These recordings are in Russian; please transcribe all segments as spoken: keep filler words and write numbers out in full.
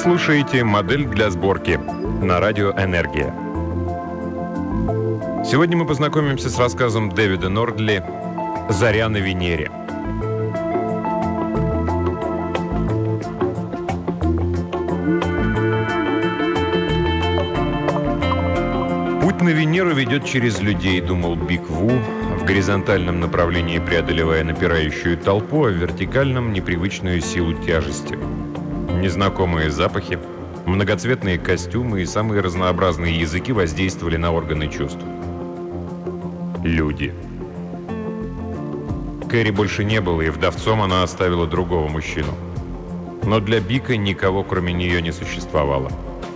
слушаете «Модель для сборки» на радио «Энергия». Сегодня мы познакомимся с рассказом Дэвида Нордли «Заря на Венере». Путь на Венеру ведет через людей, думал Биг Ву, в горизонтальном направлении преодолевая напирающую толпу, а в вертикальном — непривычную силу тяжести. Незнакомые запахи, многоцветные костюмы и самые разнообразные языки воздействовали на органы чувств. Люди. Кэрри больше не было, и вдовцом она оставила другого мужчину. Но для Бика никого, кроме нее, не существовало.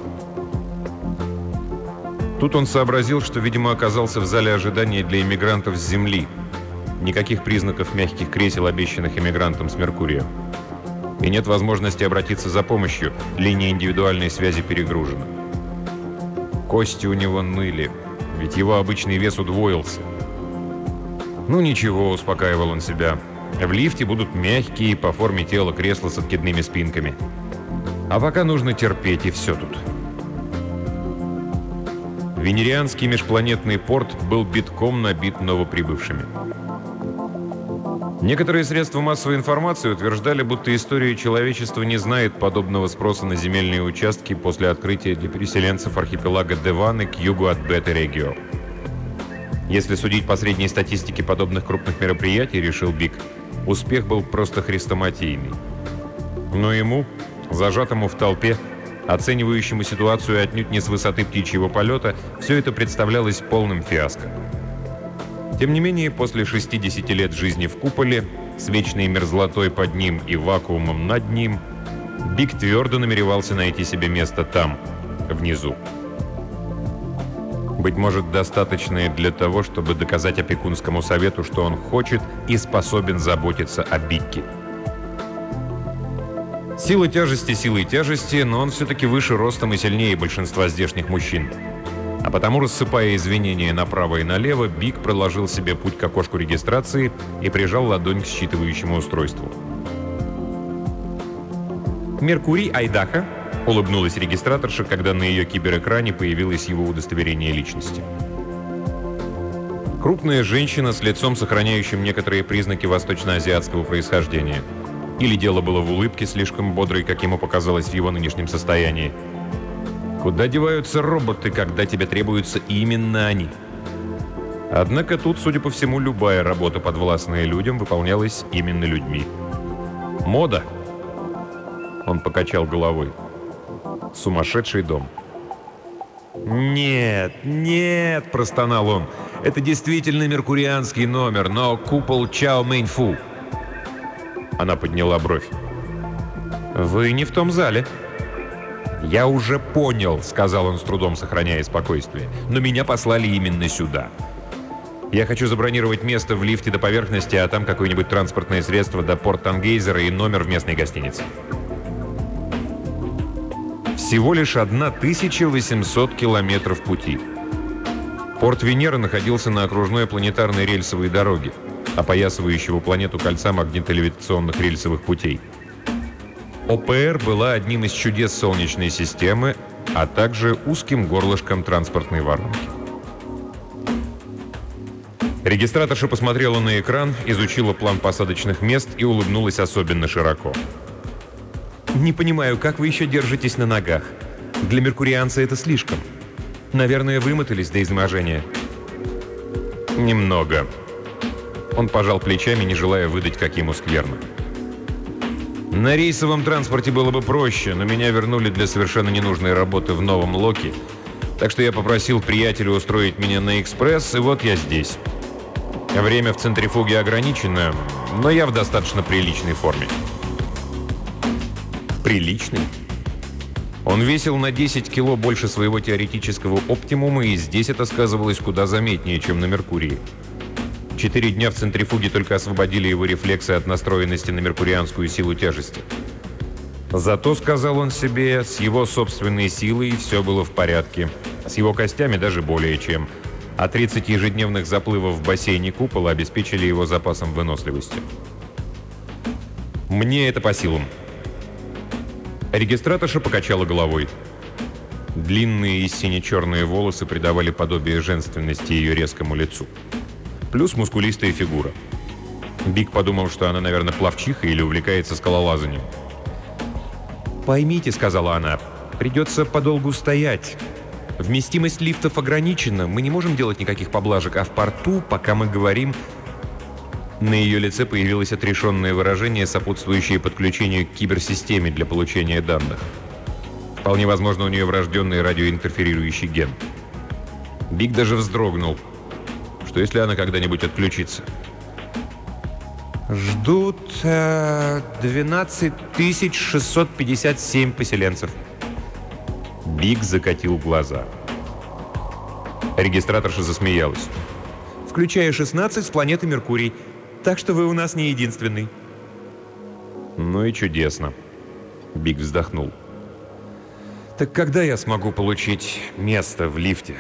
Тут он сообразил, что, видимо, оказался в зале ожидания для иммигрантов с Земли. Никаких признаков мягких кресел, обещанных иммигрантам с Меркурия. И нет возможности обратиться за помощью. Линия индивидуальной связи перегружена. Кости у него ныли, ведь его обычный вес удвоился. «Ну ничего», — успокаивал он себя. «В лифте будут мягкие по форме тела кресла с откидными спинками. А пока нужно терпеть, и все тут». Венерианский межпланетный порт был битком набит новоприбывшими. Некоторые средства массовой информации утверждали, будто история человечества не знает подобного спроса на земельные участки после открытия для переселенцев архипелага Деваны к югу от Бета-Регио. Если судить по средней статистике подобных крупных мероприятий, решил Бик, успех был просто хрестоматийный. Но ему, зажатому в толпе, оценивающему ситуацию отнюдь не с высоты птичьего полета, все это представлялось полным фиаско. Тем не менее, после шестидесяти лет жизни в куполе, с вечной мерзлотой под ним и вакуумом над ним, Бик твердо намеревался найти себе место там, внизу. Быть может, достаточное для того, чтобы доказать опекунскому совету, что он хочет и способен заботиться о Бикке. Сила тяжести силой тяжести, но он все-таки выше ростом и сильнее большинства здешних мужчин. А потому, рассыпая извинения направо и налево, Бик проложил себе путь к окошку регистрации и прижал ладонь к считывающему устройству. «Меркурий, Айдахо», — улыбнулась регистраторша, когда на ее киберэкране появилось его удостоверение личности. Крупная женщина с лицом, сохраняющим некоторые признаки восточноазиатского происхождения. Или дело было в улыбке, слишком бодрой, как ему показалось в его нынешнем состоянии. Куда деваются роботы, когда тебе требуются именно они? Однако тут, судя по всему, любая работа, подвластная людям, выполнялась именно людьми. Мода? Он покачал головой. Сумасшедший дом. «Нет, нет», — простонал он. «Это действительно меркурианский номер, но купол Чао Мэньфу». Она подняла бровь. «Вы не в том зале». «Я уже понял», — сказал он с трудом, сохраняя спокойствие. «Но меня послали именно сюда. Я хочу забронировать место в лифте до поверхности, а там какое-нибудь транспортное средство до порт Тангейзера и номер в местной гостинице». Всего лишь тысяча восемьсот километров пути. Порт Венеры находился на окружной планетарной рельсовой дороге, опоясывающего планету кольца магнитолевитационных рельсовых путей. ОПР была одним из чудес Солнечной системы, а также узким горлышком транспортной воронки. Регистраторша посмотрела на экран, изучила план посадочных мест и улыбнулась особенно широко. «Не понимаю, как вы еще держитесь на ногах? Для меркурианца это слишком. Наверное, вымотались до изнеможения». «Немного». Он пожал плечами, не желая выдать, как ему скверно. «На рейсовом транспорте было бы проще, но меня вернули для совершенно ненужной работы в Новом Локи, так что я попросил приятеля устроить меня на экспресс, и вот я здесь. Время в центрифуге ограничено, но я в достаточно приличной форме». «Приличный?» Он весил на десять кило больше своего теоретического оптимума, и здесь это сказывалось куда заметнее, чем на Меркурии. Четыре дня в центрифуге только освободили его рефлексы от настроенности на меркурианскую силу тяжести. Зато, сказал он себе, с его собственной силой все было в порядке. С его костями даже более чем. А тридцать ежедневных заплывов в бассейне купола обеспечили его запасом выносливости. «Мне это по силам». Регистраторша покачала головой. Длинные и сине-черные волосы придавали подобие женственности ее резкому лицу. Плюс мускулистая фигура. Биг подумал, что она, наверное, пловчиха или увлекается скалолазанием. «Поймите», — сказала она, — «придется подолгу стоять. Вместимость лифтов ограничена, мы не можем делать никаких поблажек, а в порту, пока мы говорим...» На ее лице появилось отрешенное выражение, сопутствующее подключению к киберсистеме для получения данных. Вполне возможно, у нее врожденный радиоинтерферирующий ген. Биг даже вздрогнул. Что если она когда-нибудь отключится? «Ждут э, двенадцать тысяч шестьсот пятьдесят семь поселенцев». Биг закатил глаза. Регистраторша засмеялась. «Включая шестнадцать с планеты Меркурий. Так что вы у нас не единственный». «Ну и чудесно». Биг вздохнул. «Так когда я смогу получить место в лифте?»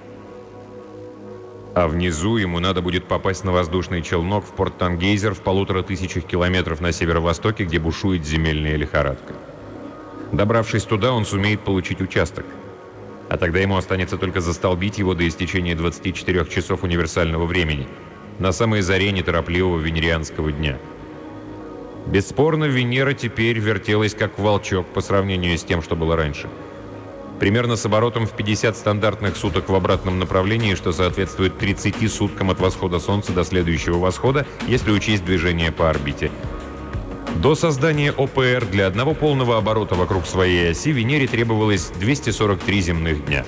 А внизу ему надо будет попасть на воздушный челнок в порт Тангейзер в полутора тысячах километров на северо-востоке, где бушует земельная лихорадка. Добравшись туда, он сумеет получить участок. А тогда ему останется только застолбить его до истечения двадцати четырёх часов универсального времени, на самой заре неторопливого венерианского дня. Бесспорно, Венера теперь вертелась как волчок по сравнению с тем, что было раньше. Примерно с оборотом в пятьдесят стандартных суток в обратном направлении, что соответствует тридцати суткам от восхода Солнца до следующего восхода, если учесть движение по орбите. До создания О П Р для одного полного оборота вокруг своей оси Венере требовалось двести сорок три земных дня.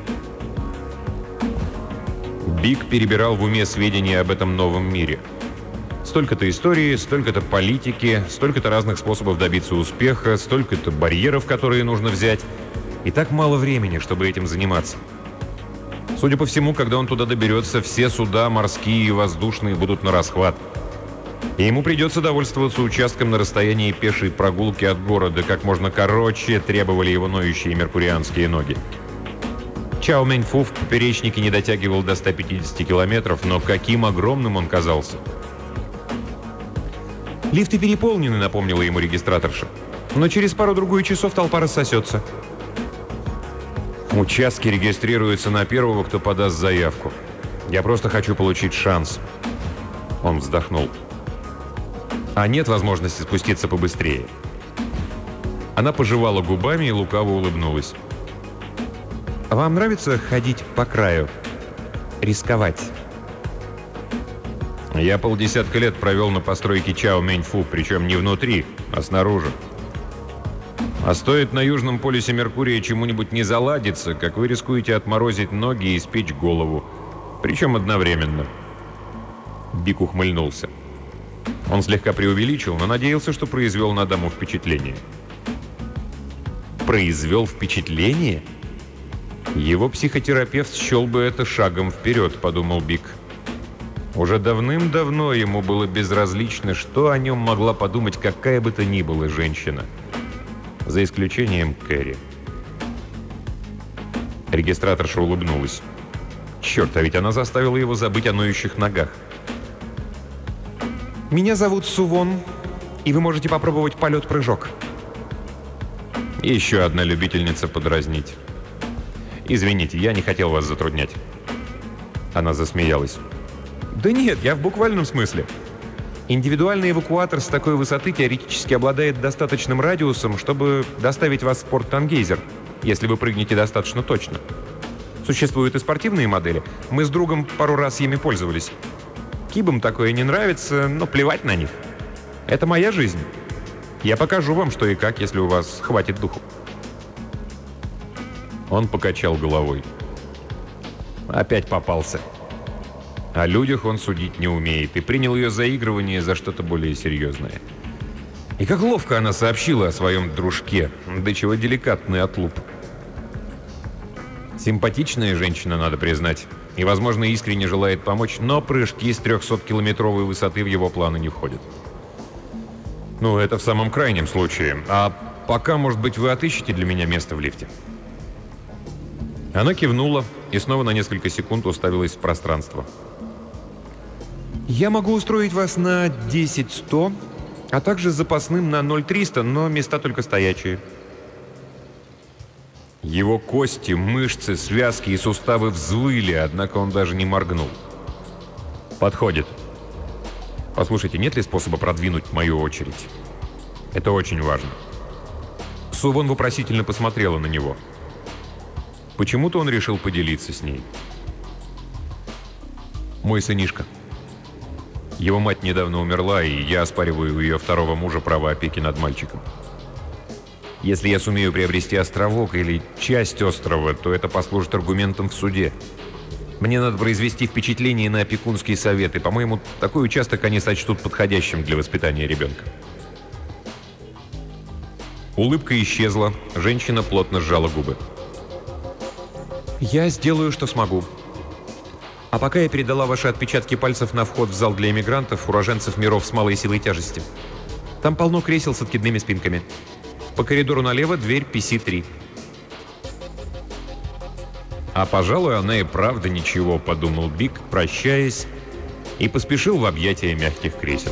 Биг перебирал в уме сведения об этом новом мире. Столько-то истории, столько-то политики, столько-то разных способов добиться успеха, столько-то барьеров, которые нужно взять. И так мало времени, чтобы этим заниматься. Судя по всему, когда он туда доберется, все суда, морские и воздушные, будут на расхват. И ему придется довольствоваться участком на расстоянии пешей прогулки от города, как можно короче требовали его ноющие меркурианские ноги. Чао Мэньфу в поперечнике не дотягивал до ста пятидесяти километров, но каким огромным он казался. «Лифты переполнены», — напомнила ему регистраторша. «Но через пару-другую часов толпа рассосется». «Участки регистрируются на первого, кто подаст заявку. Я просто хочу получить шанс». Он вздохнул. «А нет возможности спуститься побыстрее». Она пожевала губами и лукаво улыбнулась. «Вам нравится ходить по краю? Рисковать?» «Я полдесятка лет провел на постройке Чао Мэньфу, причем не внутри, а снаружи. А стоит на Южном полюсе Меркурия чему-нибудь не заладиться, как вы рискуете отморозить ноги и спечь голову. Причем одновременно». Биг ухмыльнулся. Он слегка преувеличил, но надеялся, что произвел на даму впечатление. «Произвел впечатление?» «Его психотерапевт счел бы это шагом вперед», — подумал Биг. Уже давным-давно ему было безразлично, что о нем могла подумать какая бы то ни была женщина. За исключением Кэрри. Регистраторша улыбнулась. Черт, а ведь она заставила его забыть о ноющих ногах. «Меня зовут Сувон, и вы можете попробовать полет-прыжок». Еще одна любительница подразнить. «Извините, я не хотел вас затруднять». Она засмеялась. «Да нет, я в буквальном смысле. Индивидуальный эвакуатор с такой высоты теоретически обладает достаточным радиусом, чтобы доставить вас в порт Тангейзер, если вы прыгнете достаточно точно. Существуют и спортивные модели. Мы с другом пару раз ими пользовались. Кибам такое не нравится, но плевать на них. Это моя жизнь. Я покажу вам, что и как, если у вас хватит духу». Он покачал головой. Опять попался. О людях он судить не умеет и принял ее заигрывание за что-то более серьезное. И как ловко она сообщила о своем дружке, до чего деликатный отлуп. Симпатичная женщина, надо признать, и, возможно, искренне желает помочь, но прыжки с трехсоткилометровой высоты в его планы не входят. Ну, это в самом крайнем случае. А пока, может быть, вы отыщете для меня место в лифте? Она кивнула и снова на несколько секунд уставилась в пространство. «Я могу устроить вас на десять сто, а также с запасным на ноль триста, но места только стоячие. Его кости, мышцы, связки и суставы взвыли, однако он даже не моргнул. «Подходит. Послушайте, нет ли способа продвинуть мою очередь? Это очень важно». Сувон вопросительно посмотрела на него. Почему-то он решил поделиться с ней. «Мой сынишка. Его мать недавно умерла, и я оспариваю у ее второго мужа право опеки над мальчиком. Если я сумею приобрести островок или часть острова, то это послужит аргументом в суде. Мне надо произвести впечатление на опекунский совет, и, по-моему, такой участок они сочтут подходящим для воспитания ребенка». Улыбка исчезла, женщина плотно сжала губы. «Я сделаю, что смогу. А пока я передала ваши отпечатки пальцев на вход в зал для иммигрантов, уроженцев миров с малой силой тяжести. Там полно кресел с откидными спинками. По коридору налево дверь пи си три». «А, пожалуй, она и правда ничего», — подумал Биг, прощаясь, и поспешил в объятия мягких кресел.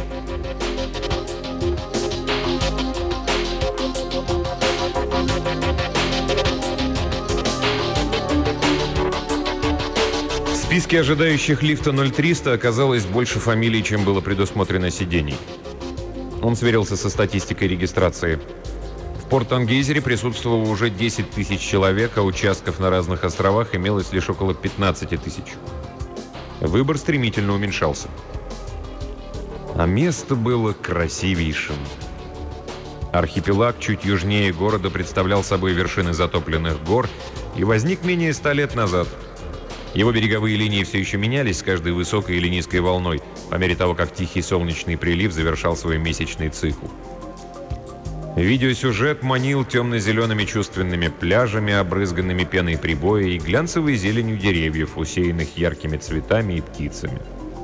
В списке ожидающих лифта ноль триста оказалось больше фамилий, чем было предусмотрено сидений. Он сверился со статистикой регистрации. В Порт-Ангейзере присутствовало уже десять тысяч человек, а участков на разных островах имелось лишь около пятнадцати тысяч. Выбор стремительно уменьшался. А место было красивейшим. Архипелаг чуть южнее города представлял собой вершины затопленных гор и возник менее ста лет назад. Его береговые линии все еще менялись с каждой высокой или низкой волной, по мере того, как тихий солнечный прилив завершал свой месячный цикл. Видеосюжет манил темно-зелеными чувственными пляжами, обрызганными пеной прибоя и глянцевой зеленью деревьев, усеянных яркими цветами и птицами.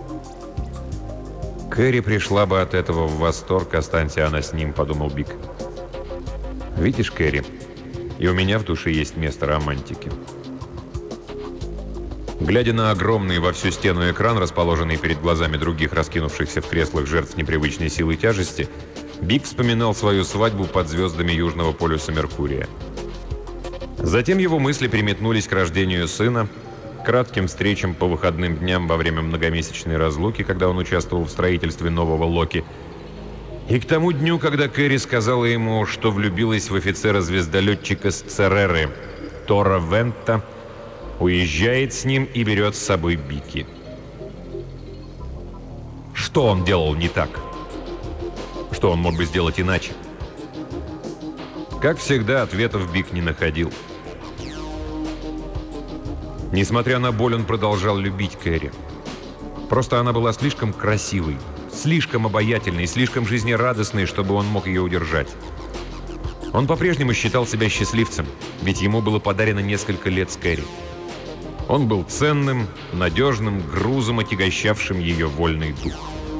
«Кэрри пришла бы от этого в восторг, останься она с ним», — подумал Биг. «Видишь, Кэрри, и у меня в душе есть место романтики». Глядя на огромный во всю стену экран, расположенный перед глазами других раскинувшихся в креслах жертв непривычной силы тяжести, Биг вспоминал свою свадьбу под звездами Южного полюса Меркурия. Затем его мысли переметнулись к рождению сына, кратким встречам по выходным дням во время многомесячной разлуки, когда он участвовал в строительстве нового Локи, и к тому дню, когда Кэрри сказала ему, что влюбилась в офицера-звездолетчика с Цереры, Тора Вента, уезжает с ним и берет с собой Бики. Что он делал не так? Что он мог бы сделать иначе? Как всегда, ответов Биг не находил. Несмотря на боль, он продолжал любить Кэрри. Просто она была слишком красивой, слишком обаятельной, слишком жизнерадостной, чтобы он мог ее удержать. Он по-прежнему считал себя счастливцем, ведь ему было подарено несколько лет с Кэрри. Он был ценным, надежным грузом, отягощавшим ее вольный дух.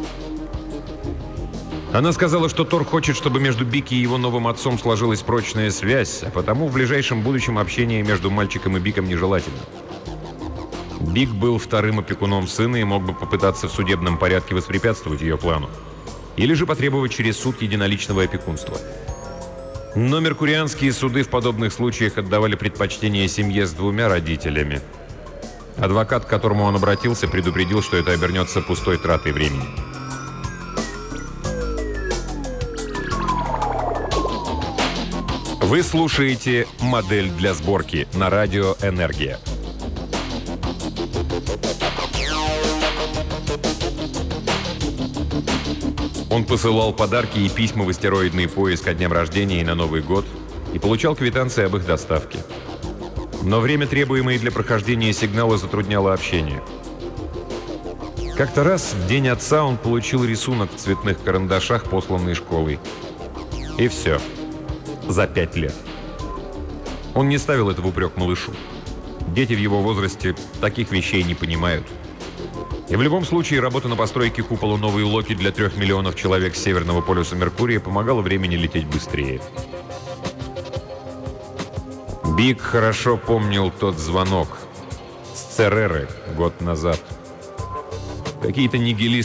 Она сказала, что Тор хочет, чтобы между Бики и его новым отцом сложилась прочная связь, а потому в ближайшем будущем общение между мальчиком и Биком нежелательно. Бик был вторым опекуном сына и мог бы попытаться в судебном порядке воспрепятствовать ее плану. Или же потребовать через суд единоличного опекунства. Но меркурианские суды в подобных случаях отдавали предпочтение семье с двумя родителями. Адвокат, к которому он обратился, предупредил, что это обернется пустой тратой времени. Вы слушаете «Модель для сборки» на радио «Энергия». Он посылал подарки и письма в астероидный поиск ко дням рождения и на Новый год и получал квитанции об их доставке. Но время, требуемое для прохождения сигнала, затрудняло общение. Как-то раз, в день отца, он получил рисунок в цветных карандашах, посланный школой. И все. За пять лет. Он не ставил это в упрек малышу. Дети в его возрасте таких вещей не понимают. И в любом случае, работа на постройке купола новой Локи для трех миллионов человек с Северного полюса Меркурия помогала времени лететь быстрее. Биг хорошо помнил тот звонок с Цереры год назад. Какие-то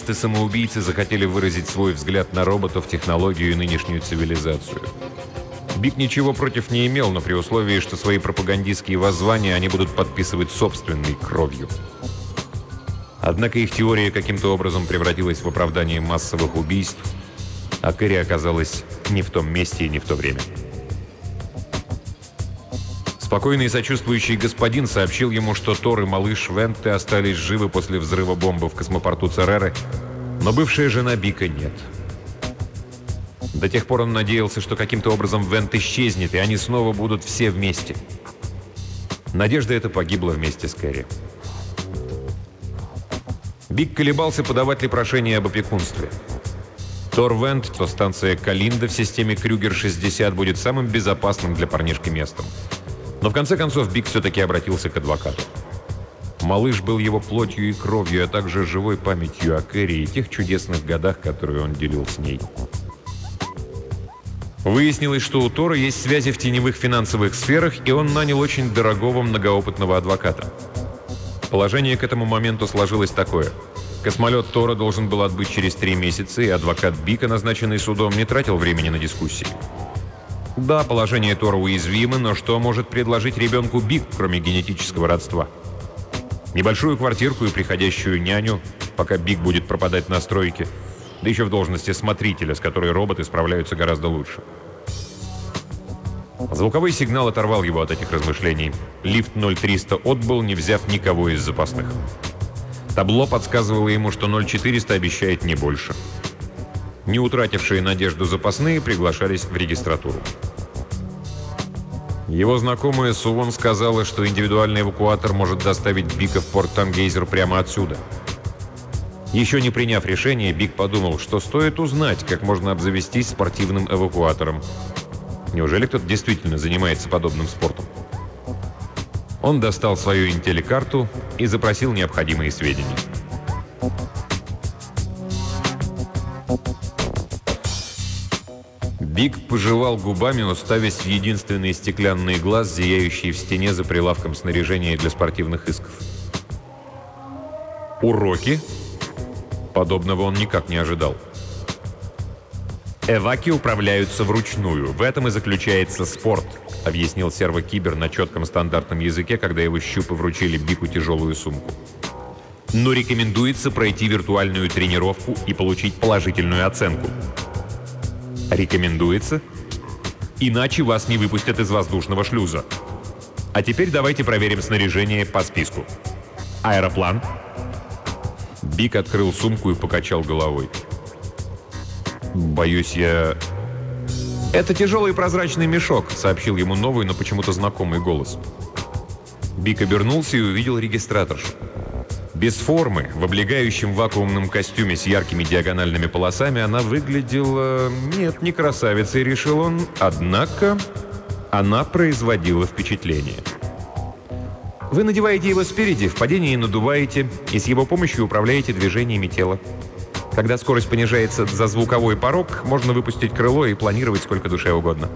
нигилисты-самоубийцы захотели выразить свой взгляд на роботов, технологию и нынешнюю цивилизацию. Бик ничего против не имел, но при условии, что свои пропагандистские воззвания они будут подписывать собственной кровью. Однако их теория каким-то образом превратилась в оправдание массовых убийств, а Кэрри оказалась не в том месте и не в то время. Спокойный и сочувствующий господин сообщил ему, что Тор и малыш Венте остались живы после взрыва бомбы в космопорту Цереры, но бывшая жена Бика нет. До тех пор он надеялся, что каким-то образом Вент исчезнет, и они снова будут все вместе. Надежда эта погибла вместе с Кэрри. Бик колебался, подавать ли прошение об опекунстве. Тор Вент, что станция Калинда в системе Крюгер шестьдесят будет самым безопасным для парнишки местом. Но в конце концов Бик все-таки обратился к адвокату. Малыш был его плотью и кровью, а также живой памятью о Кэрри и тех чудесных годах, которые он делил с ней. Выяснилось, что у Тора есть связи в теневых финансовых сферах, и он нанял очень дорогого многоопытного адвоката. Положение к этому моменту сложилось такое. Космолет Тора должен был отбыть через три месяца, и адвокат Бика, назначенный судом, не тратил времени на дискуссии. Да, положение Тора уязвимо, но что может предложить ребенку Бик, кроме генетического родства? Небольшую квартирку и приходящую няню, пока Бик будет пропадать на стройке, да еще в должности смотрителя, с которой роботы справляются гораздо лучше. Звуковой сигнал оторвал его от этих размышлений. Лифт ноль триста отбыл, не взяв никого из запасных. Табло подсказывало ему, что ноль четыреста обещает не больше. Не утратившие надежду запасные приглашались в регистратуру. Его знакомая Сувон сказала, что индивидуальный эвакуатор может доставить Бика в порт Тангейзер прямо отсюда. Еще не приняв решение, Бик подумал, что стоит узнать, как можно обзавестись спортивным эвакуатором. Неужели кто-то действительно занимается подобным спортом? Он достал свою интеллекарту и запросил необходимые сведения. Бик пожевал губами, уставясь в единственный стеклянный глаз, зияющий в стене за прилавком снаряжения для спортивных исков. Уроки? Подобного он никак не ожидал. «Эваки управляются вручную. В этом и заключается спорт», — объяснил сервокибер на четком стандартном языке, когда его щупы вручили Бику тяжелую сумку. «Но рекомендуется пройти виртуальную тренировку и получить положительную оценку». «Рекомендуется? Иначе вас не выпустят из воздушного шлюза. А теперь давайте проверим снаряжение по списку. Аэроплан». Бик открыл сумку и покачал головой. «Боюсь, я...» «Это тяжелый прозрачный мешок», — сообщил ему новый, но почему-то знакомый голос. Бик обернулся и увидел регистраторшу. Без формы, в облегающем вакуумном костюме с яркими диагональными полосами, она выглядела... Нет, не красавицей, решил он, однако она производила впечатление. Вы надеваете его спереди, в падении надуваете, и с его помощью управляете движениями тела. Когда скорость понижается за звуковой порог, можно выпустить крыло и планировать сколько душе угодно.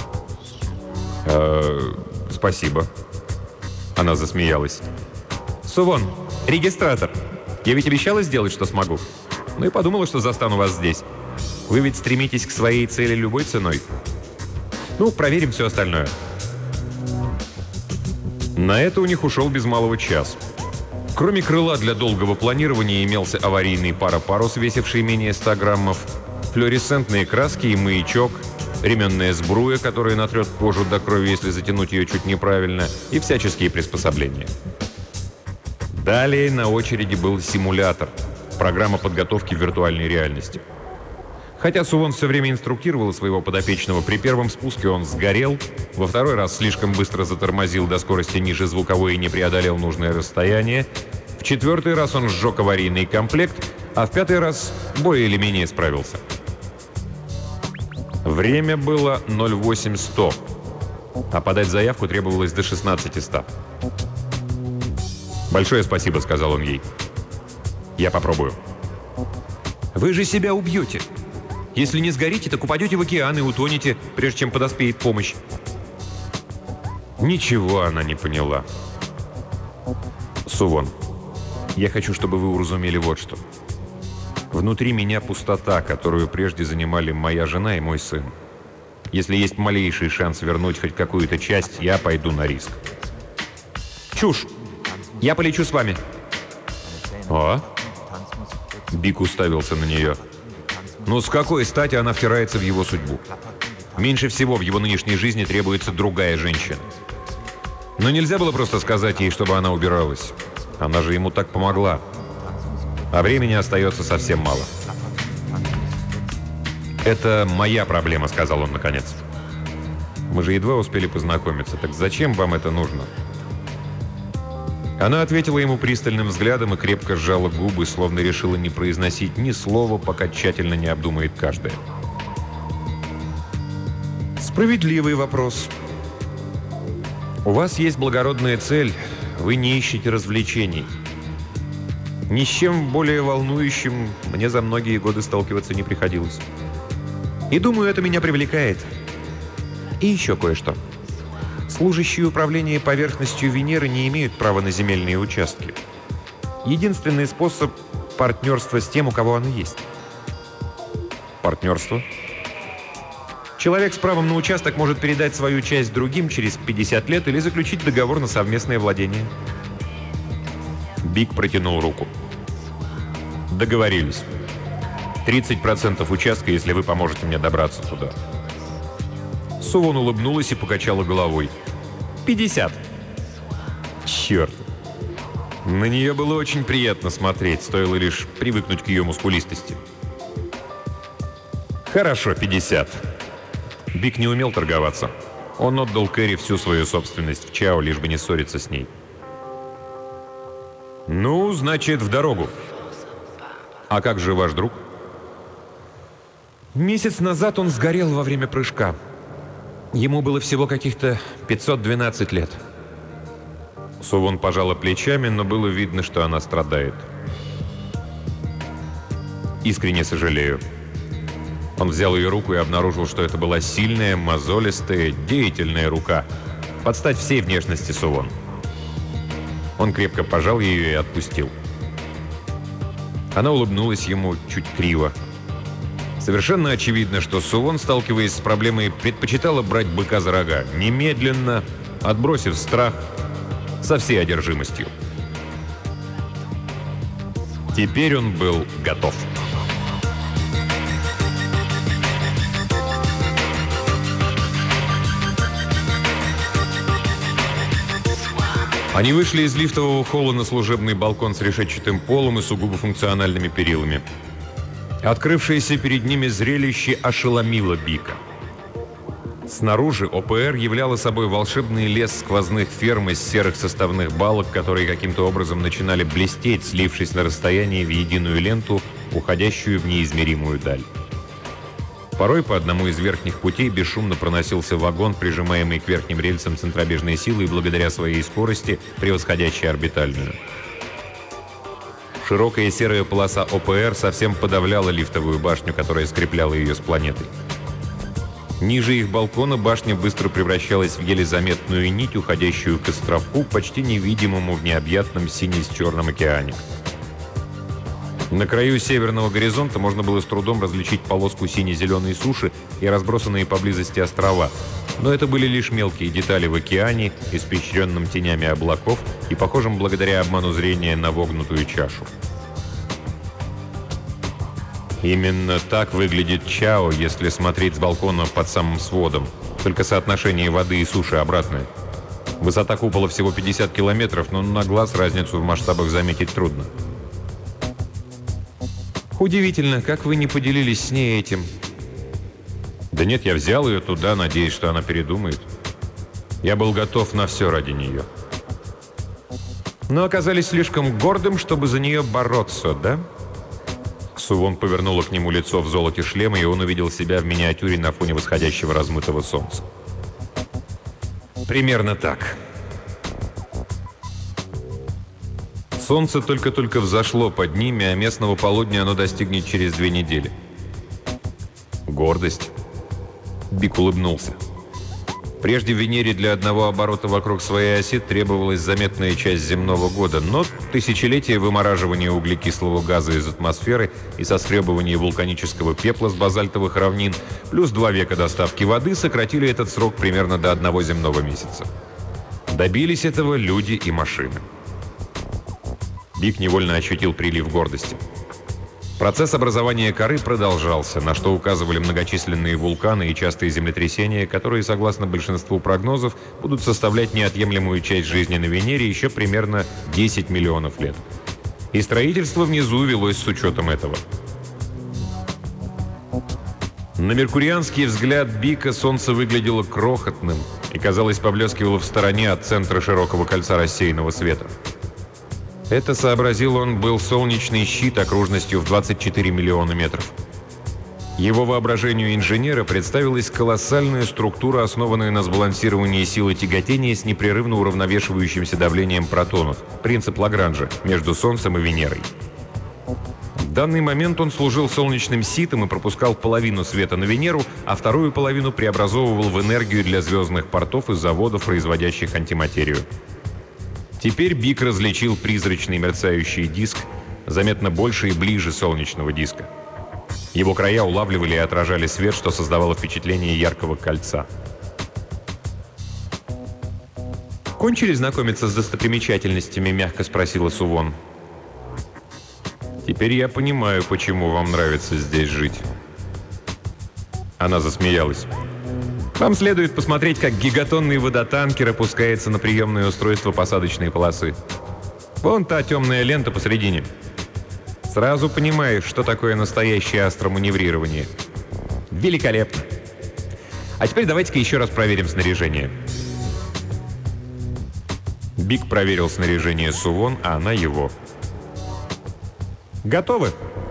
«Э-э, спасибо». Она засмеялась. «Сувон, регистратор. Я ведь обещала сделать, что смогу. Ну и подумала, что застану вас здесь. Вы ведь стремитесь к своей цели любой ценой. Ну, проверим все остальное». На это у них ушел без малого час. Кроме крыла для долгого планирования имелся аварийный паропарус, весивший менее ста граммов, флуоресцентные краски и маячок, ременная сбруя, которая натрет кожу до крови, если затянуть ее чуть неправильно, и всяческие приспособления. Далее на очереди был симулятор, программа подготовки в виртуальной реальности. Хотя Сувон все время инструктировал своего подопечного, при первом спуске он сгорел, во второй раз слишком быстро затормозил до скорости ниже звуковой и не преодолел нужное расстояние, в четвертый раз он сжег аварийный комплект, а в пятый раз более или менее справился. Время было ноль восемь сто, а подать заявку требовалось до шестнадцати ста. «Большое спасибо», — сказал он ей. «Я попробую». «Вы же себя убьете. Если не сгорите, так упадете в океан и утонете, прежде чем подоспеет помощь». Ничего она не поняла. «Сувон, я хочу, чтобы вы уразумели вот что. Внутри меня пустота, которую прежде занимали моя жена и мой сын. Если есть малейший шанс вернуть хоть какую-то часть, я пойду на риск. Чушь! Я полечу с вами. О? Бик уставился на нее. Ну, с какой стати она втирается в его судьбу? Меньше всего в его нынешней жизни требуется другая женщина. Но нельзя было просто сказать ей, чтобы она убиралась. Она же ему так помогла. А времени остается совсем мало. «Это моя проблема», — сказал он наконец. «Мы же едва успели познакомиться. Так зачем вам это нужно?» Она ответила ему пристальным взглядом и крепко сжала губы, словно решила не произносить ни слова, пока тщательно не обдумает каждое. «Справедливый вопрос. У вас есть благородная цель. Вы не ищете развлечений. Ни с чем более волнующим мне за многие годы сталкиваться не приходилось. И думаю, это меня привлекает. И еще кое-что. Служащие управления поверхностью Венеры не имеют права на земельные участки. Единственный способ – партнерство с тем, у кого оно есть». «Партнерство?» Человек с правом на участок может передать свою часть другим через пятьдесят лет или заключить договор на совместное владение. Бик протянул руку. «Договорились. тридцать процентов участка, если вы поможете мне добраться туда». Сувон улыбнулась и покачала головой. «пятьдесят». «Черт!» На нее было очень приятно смотреть, стоило лишь привыкнуть к ее мускулистости. «Хорошо, пятьдесят». Бик не умел торговаться. Он отдал Кэрри всю свою собственность в Чао, лишь бы не ссориться с ней. «Ну, значит, в дорогу. А как же ваш друг?» «Месяц назад он сгорел во время прыжка. Ему было всего каких-то пятьсот двенадцать лет». Сувон пожала плечами, но было видно, что она страдает. «Искренне сожалею». Он взял ее руку и обнаружил, что это была сильная, мозолистая, деятельная рука. Под стать всей внешности Сувон. Он крепко пожал ее и отпустил. Она улыбнулась ему чуть криво. Совершенно очевидно, что Сувон, сталкиваясь с проблемой, предпочитала брать быка за рога, немедленно, отбросив страх, со всей одержимостью. Теперь он был готов. Они вышли из лифтового холла на служебный балкон с решетчатым полом и сугубо функциональными перилами. Открывшееся перед ними зрелище ошеломило Бика. Снаружи ОПР являла собой волшебный лес сквозных ферм из серых составных балок, которые каким-то образом начинали блестеть, слившись на расстоянии в единую ленту, уходящую в неизмеримую даль. Порой по одному из верхних путей бесшумно проносился вагон, прижимаемый к верхним рельсам центробежной силой благодаря своей скорости, превосходящей орбитальную. Широкая серая полоса ОПР совсем подавляла лифтовую башню, которая скрепляла ее с планетой. Ниже их балкона башня быстро превращалась в еле заметную нить, уходящую к островку, почти невидимому в необъятном сине-черном океане. На краю северного горизонта можно было с трудом различить полоску сине-зеленой суши и разбросанные поблизости острова, но это были лишь мелкие детали в океане, испещренном тенями облаков и похожим благодаря обману зрения на вогнутую чашу. Именно так выглядит Чао, если смотреть с балкона под самым сводом, только соотношение воды и суши обратное. Высота купола всего пятьдесят километров, но на глаз разницу в масштабах заметить трудно. Удивительно, как вы не поделились с ней этим. Да нет, я взял ее туда, надеясь, что она передумает. Я был готов на все ради нее. Но оказались слишком гордым, чтобы за нее бороться, да? Сувон повернула к нему лицо в золоте шлема, и он увидел себя в миниатюре на фоне восходящего размытого солнца. Примерно так. Солнце только-только взошло под ними, а местного полудня оно достигнет через две недели. Гордость. Бик улыбнулся. Прежде Венере для одного оборота вокруг своей оси требовалась заметная часть земного года, но тысячелетия вымораживания углекислого газа из атмосферы и соскребывания вулканического пепла с базальтовых равнин, плюс два века доставки воды сократили этот срок примерно до одного земного месяца. Добились этого люди и машины. Бик невольно ощутил прилив гордости. Процесс образования коры продолжался, на что указывали многочисленные вулканы и частые землетрясения, которые, согласно большинству прогнозов, будут составлять неотъемлемую часть жизни на Венере еще примерно десять миллионов лет. И строительство внизу велось с учетом этого. На меркурианский взгляд Бика Солнце выглядело крохотным и, казалось, поблескивало в стороне от центра широкого кольца рассеянного света. Это, сообразил он, был солнечный щит окружностью в двадцать четыре миллиона метров. Его воображению инженера представилась колоссальная структура, основанная на сбалансировании силы тяготения с непрерывно уравновешивающимся давлением протонов, принцип Лагранжа, между Солнцем и Венерой. В данный момент он служил солнечным ситом и пропускал половину света на Венеру, а вторую половину преобразовывал в энергию для звездных портов и заводов, производящих антиматерию. Теперь Бик различил призрачный мерцающий диск, заметно больше и ближе солнечного диска. Его края улавливали и отражали свет, что создавало впечатление яркого кольца. «Кончили знакомиться с достопримечательностями?» — мягко спросила Сувон. «Теперь я понимаю, почему вам нравится здесь жить». Она засмеялась. «Вам следует посмотреть, как гигатонный водотанкер опускается на приемное устройство посадочной полосы. Вон та темная лента посередине. Сразу понимаешь, что такое настоящее астроманеврирование. Великолепно. А теперь давайте-ка еще раз проверим снаряжение». Бик проверил снаряжение Сувон, а она его. «Готовы?»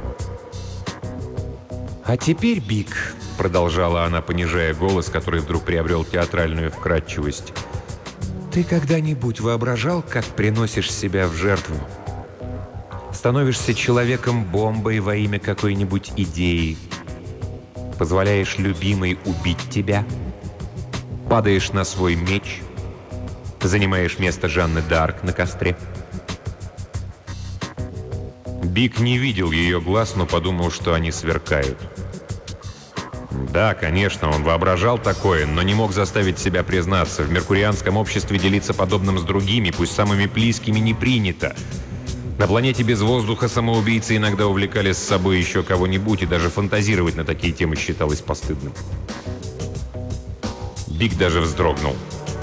«А теперь, Бик», — продолжала она, понижая голос, который вдруг приобрел театральную вкрадчивость, «ты когда-нибудь воображал, как приносишь себя в жертву? Становишься человеком-бомбой во имя какой-нибудь идеи, позволяешь любимой убить тебя, падаешь на свой меч, занимаешь место Жанны д'Арк на костре?» Бик не видел ее глаз, но подумал, что они сверкают. Да, конечно, он воображал такое, но не мог заставить себя признаться. В меркурианском обществе делиться подобным с другими, пусть самыми близкими, не принято. На планете без воздуха самоубийцы иногда увлекали с собой еще кого-нибудь, и даже фантазировать на такие темы считалось постыдным. Бик даже вздрогнул.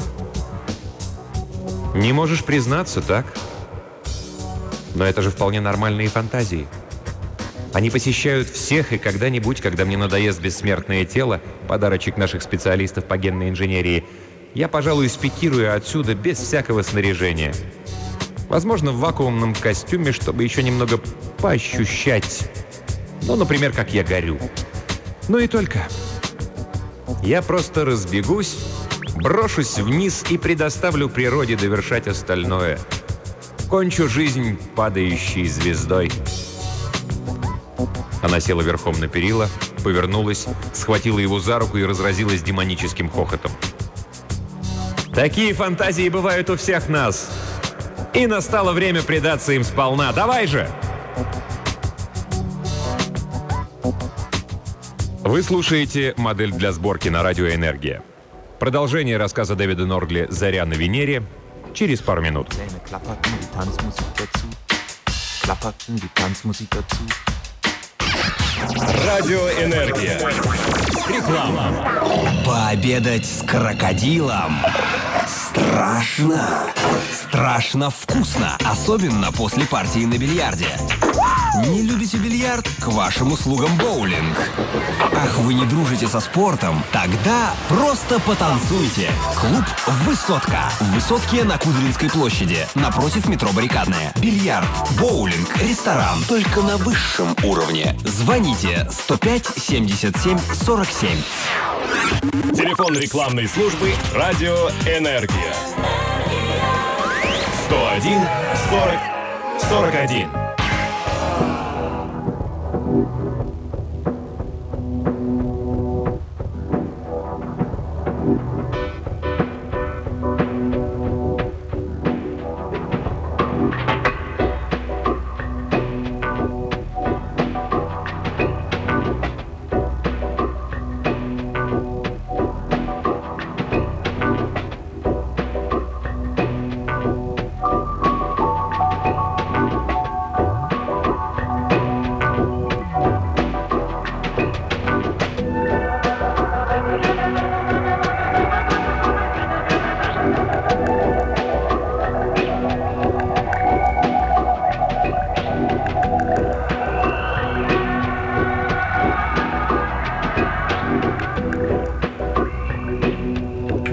«Не можешь признаться, так? Но это же вполне нормальные фантазии. Они посещают всех, и когда-нибудь, когда мне надоест бессмертное тело, подарочек наших специалистов по генной инженерии, я, пожалуй, спикирую отсюда без всякого снаряжения. Возможно, в вакуумном костюме, чтобы еще немного поощущать. Ну, например, как я горю. Ну и только. Я просто разбегусь, брошусь вниз и предоставлю природе довершать остальное. Кончу жизнь падающей звездой». Она села верхом на перила, повернулась, схватила его за руку и разразилась демоническим хохотом. «Такие фантазии бывают у всех нас. И настало время предаться им сполна. Давай же!» Вы слушаете «Модель для сборки» на радио «Энергия». Продолжение рассказа Дэвида Норгли «Заря на Венере» через пару минут. Радио «Энергия». Реклама. Пообедать с крокодилом страшно. Страшно вкусно, особенно после партии на бильярде. Не любите бильярд? К вашим услугам боулинг. Ах, вы не дружите со спортом? Тогда просто потанцуйте. Клуб «Высотка». В Высотке на Кудринской площади, напротив метро Баррикадная. Бильярд, боулинг, ресторан. Только на высшем уровне. Звоните сто пять семьдесят семь сорок семь. Телефон рекламной службы «Радио Энергия». сто один сорок сорок один.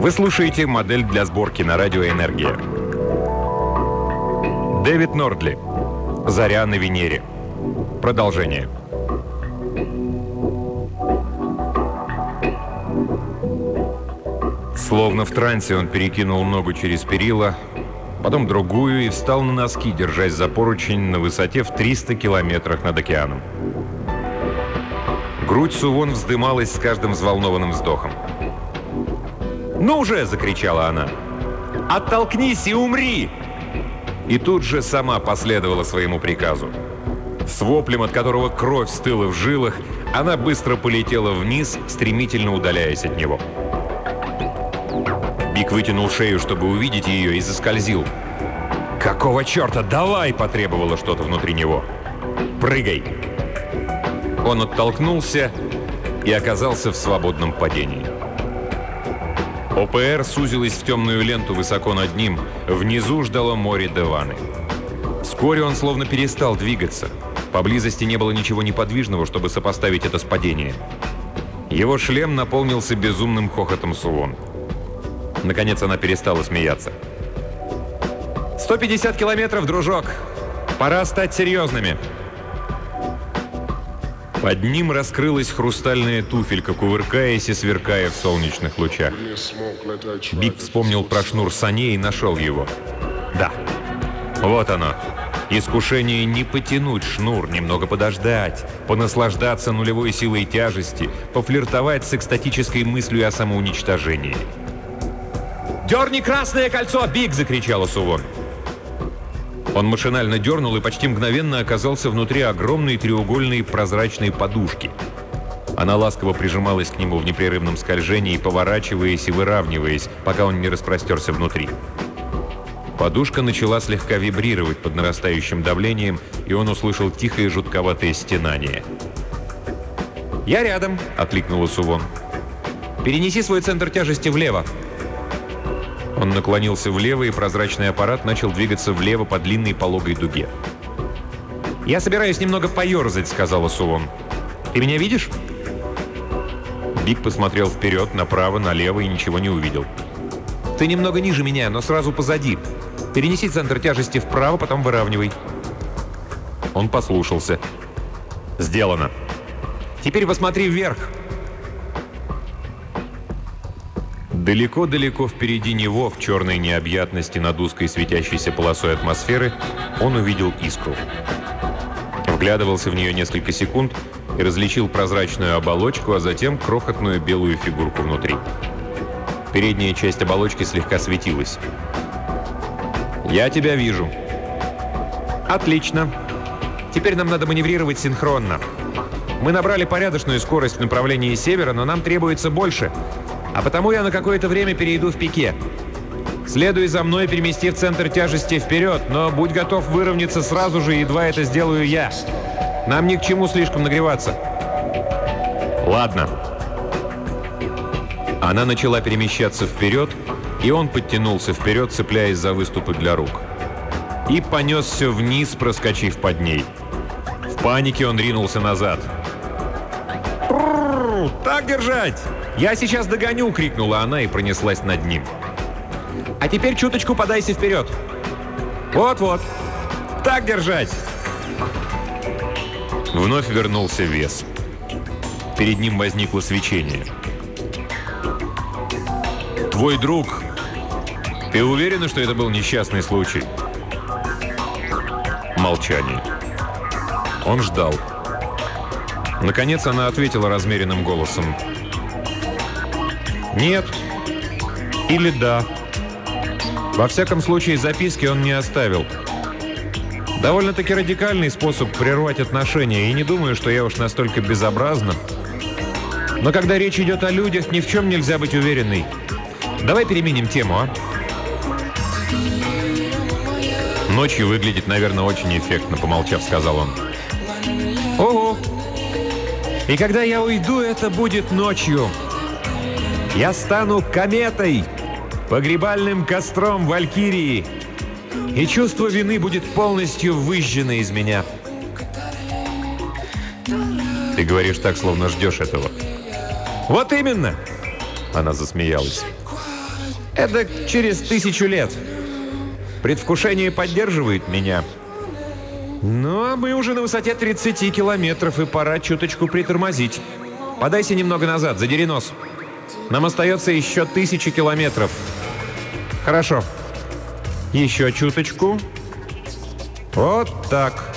Вы слушаете «Модель для сборки» на радио «Энергия». Дэвид Нордли. «Заря на Венере». Продолжение. Словно в трансе он перекинул ногу через перила, потом другую и встал на носки, держась за поручень на высоте в триста километрах над океаном. Грудь Сувон вздымалась с каждым взволнованным вздохом. «Ну уже!» — закричала она. «Оттолкнись и умри!» И тут же сама последовала своему приказу. С воплем, от которого кровь стыла в жилах, она быстро полетела вниз, стремительно удаляясь от него. Биг вытянул шею, чтобы увидеть ее, и заскользил. «Какого черта? Давай!» — потребовало что-то внутри него. «Прыгай!» Он оттолкнулся и оказался в свободном падении. ОПР сузилась в темную ленту высоко над ним. Внизу ждало море Деваны. Вскоре он словно перестал двигаться. Поблизости не было ничего неподвижного, чтобы сопоставить это с падением. Его шлем наполнился безумным хохотом Сувон. Наконец она перестала смеяться. «сто пятьдесят километров, дружок! Пора стать серьезными!» Под ним раскрылась хрустальная туфелька, кувыркаясь и сверкая в солнечных лучах. Биг вспомнил про шнур саней и нашел его. Да, вот оно. Искушение не потянуть шнур, немного подождать, понаслаждаться нулевой силой тяжести, пофлиртовать с экстатической мыслью о самоуничтожении. «Дерни красное кольцо, Биг!» — закричала Сувон. Он машинально дернул и почти мгновенно оказался внутри огромной треугольной прозрачной подушки. Она ласково прижималась к нему в непрерывном скольжении, поворачиваясь и выравниваясь, пока он не распростерся внутри. Подушка начала слегка вибрировать под нарастающим давлением, и он услышал тихое жутковатое стенание. «Я рядом!» — окликнула Сувон. «Перенеси свой центр тяжести влево!» Он наклонился влево, и прозрачный аппарат начал двигаться влево по длинной пологой дуге. «Я собираюсь немного поерзать», — сказала Сувон. «Ты меня видишь?» Биг посмотрел вперед, направо, налево и ничего не увидел. «Ты немного ниже меня, но сразу позади. Перенеси центр тяжести вправо, потом выравнивай». Он послушался. «Сделано. Теперь посмотри вверх». Далеко-далеко впереди него, в черной необъятности над узкой светящейся полосой атмосферы, он увидел искру. Вглядывался в нее несколько секунд и различил прозрачную оболочку, а затем крохотную белую фигурку внутри. Передняя часть оболочки слегка светилась. «Я тебя вижу». «Отлично. Теперь нам надо маневрировать синхронно. Мы набрали порядочную скорость в направлении севера, но нам требуется больше. А потому я на какое-то время перейду в пике. Следуй за мной, переместив центр тяжести вперед, но будь готов выровняться сразу же, едва это сделаю я. Нам ни к чему слишком нагреваться». «Ладно». Она начала перемещаться вперед, и он подтянулся вперед, цепляясь за выступы для рук. И понесся вниз, проскочив под ней. В панике он ринулся назад. «Так держать! Я сейчас догоню!» — крикнула она и пронеслась над ним. «А теперь чуточку подайся вперед!» «Вот-вот! Так держать!» Вновь вернулся вес. Перед ним возникло свечение. «Твой друг! Ты уверена, что это был несчастный случай?» Молчание. Он ждал. Наконец она ответила размеренным голосом. «Нет. Или да. Во всяком случае, записки он не оставил. Довольно-таки радикальный способ прервать отношения, и не думаю, что я уж настолько безобразна. Но когда речь идет о людях, ни в чем нельзя быть уверенной. Давай переменим тему, а?» «Ночью выглядит, наверное, очень эффектно», — помолчав, сказал он. «Ого! И когда я уйду, это будет ночью. Я стану кометой, погребальным костром Валькирии, и чувство вины будет полностью выжжено из меня». «Ты говоришь так, словно ждешь этого». «Вот именно!» — она засмеялась. Это через тысячу лет. Предвкушение поддерживает меня. Ну, а мы уже на высоте тридцати километров, и пора чуточку притормозить. Подайся немного назад, задери нос. Нам остается еще тысяча километров. Хорошо. Еще чуточку. Вот так.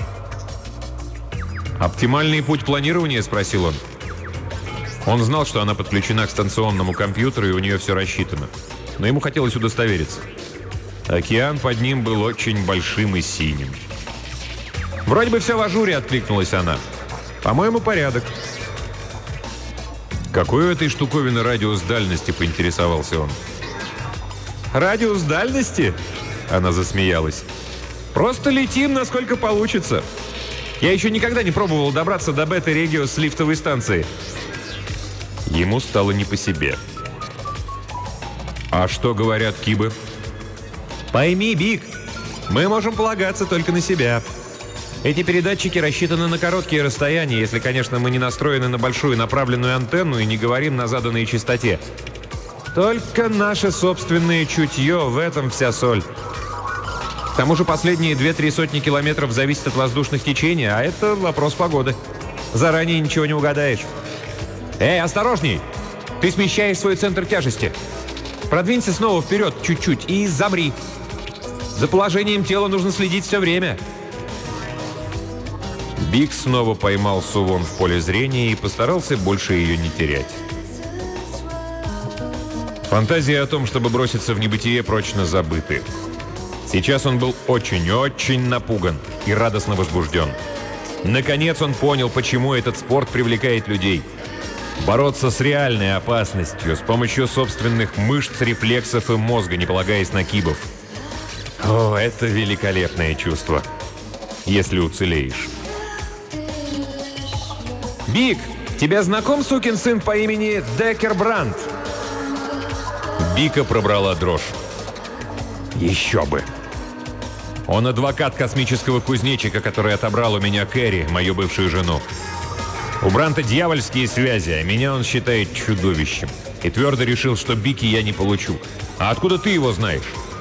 «Оптимальный путь планирования?» – спросил он. Он знал, что она подключена к станционному компьютеру, и у нее все рассчитано. Но ему хотелось удостовериться. Океан под ним был очень большим и синим. «Вроде бы все в ажуре», — откликнулась она. «По-моему, порядок». «Какой у этой штуковины радиус дальности?» – поинтересовался он. «Радиус дальности?» — она засмеялась. «Просто летим, насколько получится. Я еще никогда не пробовал добраться до Бета-Регио с лифтовой станции». Ему стало не по себе. «А что говорят кибы?» «Пойми, Биг, мы можем полагаться только на себя. Эти передатчики рассчитаны на короткие расстояния, если, конечно, мы не настроены на большую направленную антенну и не говорим на заданной частоте. Только наше собственное чутье, в этом вся соль. К тому же последние две-три сотни километров зависят от воздушных течений, а это вопрос погоды. Заранее ничего не угадаешь. Эй, осторожней! Ты смещаешь свой центр тяжести. Продвинься снова вперед чуть-чуть и замри. За положением тела нужно следить все время». Биг снова поймал Сувон в поле зрения и постарался больше ее не терять. Фантазии о том, чтобы броситься в небытие, прочно забыты. Сейчас он был очень-очень напуган и радостно возбужден. Наконец он понял, почему этот спорт привлекает людей. Бороться с реальной опасностью с помощью собственных мышц, рефлексов и мозга, не полагаясь на кибов. О, это великолепное чувство, если уцелеешь. «Биг, тебе знаком сукин сын по имени Деккер Брандт?» Бика пробрала дрожь. «Еще бы!» Он адвокат космического кузнечика, который отобрал у меня Кэрри, мою бывшую жену. У Бранта дьявольские связи, а меня он считает чудовищем. И твердо решил, что Бики я не получу. А откуда ты его знаешь?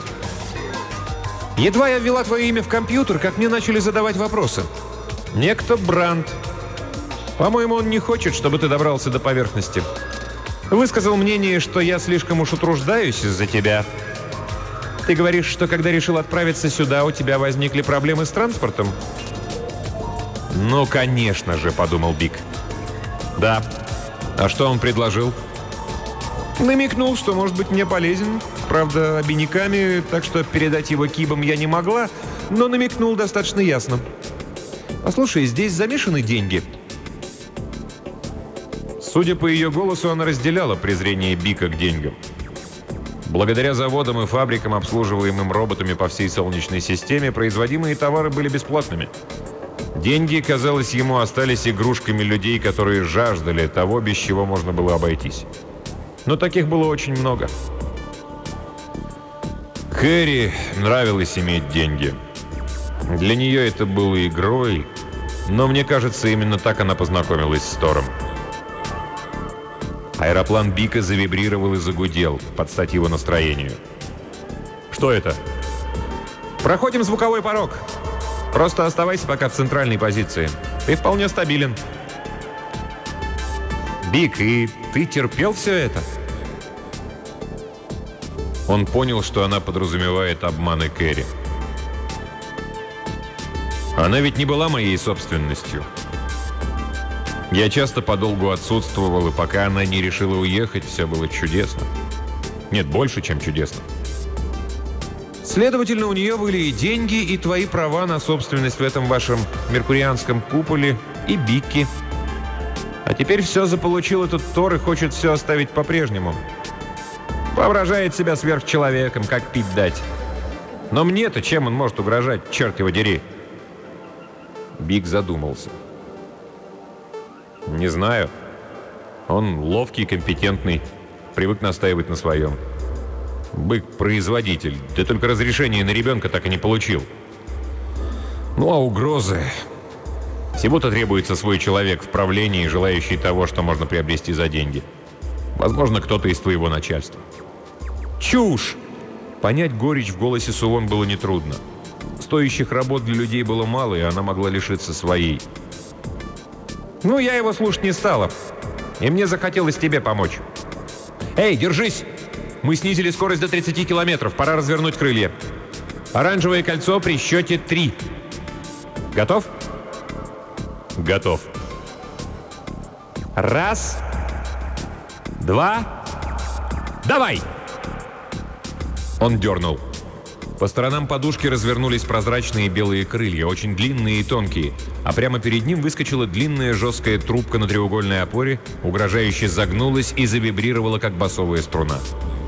Едва я ввела твое имя в компьютер, как мне начали задавать вопросы. Некто Брандт. По-моему, он не хочет, чтобы ты добрался до поверхности. Высказал мнение, что я слишком уж утруждаюсь из-за тебя. Ты говоришь, что когда решил отправиться сюда, у тебя возникли проблемы с транспортом? Ну, конечно же, подумал Биг. Да. А что он предложил? Намекнул, что может быть мне полезен. Правда, обиняками, так что передать его кибам я не могла, но намекнул достаточно ясно. Послушай, здесь замешаны деньги. Судя по ее голосу, она разделяла презрение Бика к деньгам. Благодаря заводам и фабрикам, обслуживаемым роботами по всей Солнечной системе, производимые товары были бесплатными. Деньги, казалось ему, остались игрушками людей, которые жаждали того, без чего можно было обойтись. Но таких было очень много. Кэрри нравилось иметь деньги. Для нее это было игрой, но мне кажется, именно так она познакомилась с Тором. Аэроплан Бика завибрировал и загудел, под стать его настроению. «Что это?» «Проходим звуковой порог. Просто оставайся пока в центральной позиции. Ты вполне стабилен». «Бик, и ты терпел все это?» Он понял, что она подразумевает обманы Кэрри. Она ведь не была моей собственностью. Я часто подолгу отсутствовал, и пока она не решила уехать, все было чудесно. Нет, больше, чем чудесно. Следовательно, у нее были и деньги, и твои права на собственность в этом вашем меркурианском куполе, и Бикки. А теперь все заполучил этот Тор и хочет все оставить по-прежнему. Воображает себя сверхчеловеком, как пить дать. Но мне-то чем он может угрожать, черт его дери? Биг задумался. Не знаю. Он ловкий, компетентный, привык настаивать на своем. Бык-производитель, да только разрешение на ребенка так и не получил. Ну а угрозы... Всего-то требуется свой человек в правлении, желающий того, что можно приобрести за деньги. Возможно, кто-то из твоего начальства. Чушь! Понять горечь в голосе Сувон было нетрудно. Стоящих работ для людей было мало, и она могла лишиться своей. Ну, я его слушать не стала. И мне захотелось тебе помочь. Эй, держись! Мы снизили скорость до тридцати километров. Пора развернуть крылья. Оранжевое кольцо при счете три. Готов? Готов. Раз. Два. Давай! Он дернул. По сторонам подушки развернулись прозрачные белые крылья, очень длинные и тонкие, а прямо перед ним выскочила длинная жесткая трубка на треугольной опоре, угрожающе загнулась и завибрировала, как басовая струна.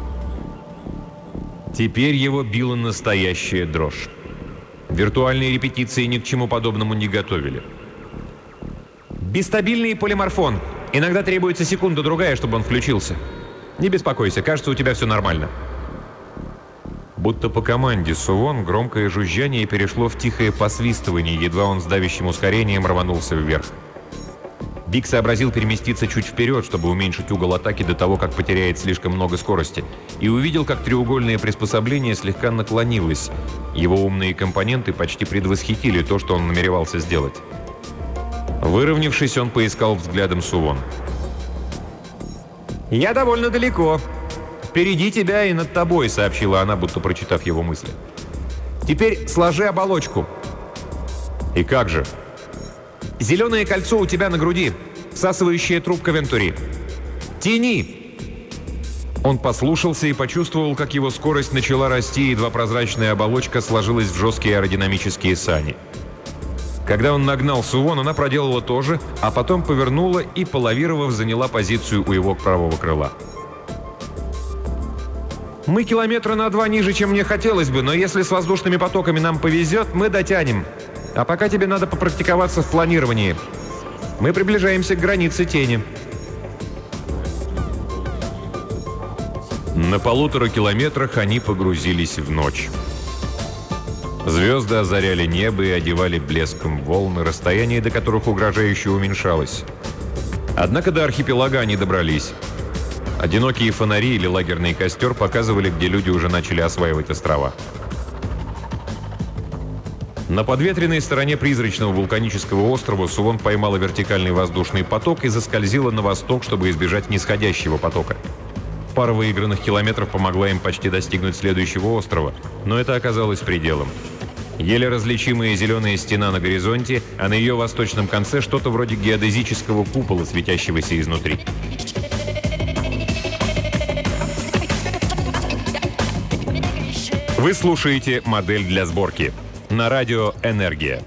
Теперь его била настоящая дрожь. Виртуальные репетиции ни к чему подобному не готовили. Бистабильный полиморфон. Иногда требуется секунда-другая, чтобы он включился. Не беспокойся, кажется, у тебя все нормально. Будто по команде Сувон громкое жужжание перешло в тихое посвистывание, едва он с давящим ускорением рванулся вверх. Биг сообразил переместиться чуть вперед, чтобы уменьшить угол атаки до того, как потеряет слишком много скорости, и увидел, как треугольное приспособление слегка наклонилось. Его умные компоненты почти предвосхитили то, что он намеревался сделать. Выровнявшись, он поискал взглядом Сувон. «Я довольно далеко. Впереди тебя и над тобой», — сообщила она, будто прочитав его мысли. «Теперь сложи оболочку». «И как же?» «Зеленое кольцо у тебя на груди, всасывающая трубка Вентури. Тяни!» Он послушался и почувствовал, как его скорость начала расти, и едва прозрачная оболочка сложилась в жесткие аэродинамические сани. Когда он нагнал Сувон, она проделала то же, а потом повернула и, полавировав, заняла позицию у его правого крыла. «Мы километра на два ниже, чем мне хотелось бы, но если с воздушными потоками нам повезет, мы дотянем. А пока тебе надо попрактиковаться в планировании. Мы приближаемся к границе тени». На полутора километрах они погрузились в ночь. Звезды озаряли небо и одевали блеском волны, расстояние до которых угрожающе уменьшалось. Однако до архипелага они добрались. Одинокие фонари или лагерный костер показывали, где люди уже начали осваивать острова. На подветренной стороне призрачного вулканического острова Сувон поймала вертикальный воздушный поток и заскользила на восток, чтобы избежать нисходящего потока. Пара выигранных километров помогла им почти достигнуть следующего острова, но это оказалось пределом. Еле различимая зеленая стена на горизонте, а на ее восточном конце что-то вроде геодезического купола, светящегося изнутри. Вы слушаете «Модель для сборки» на радио «Энергия».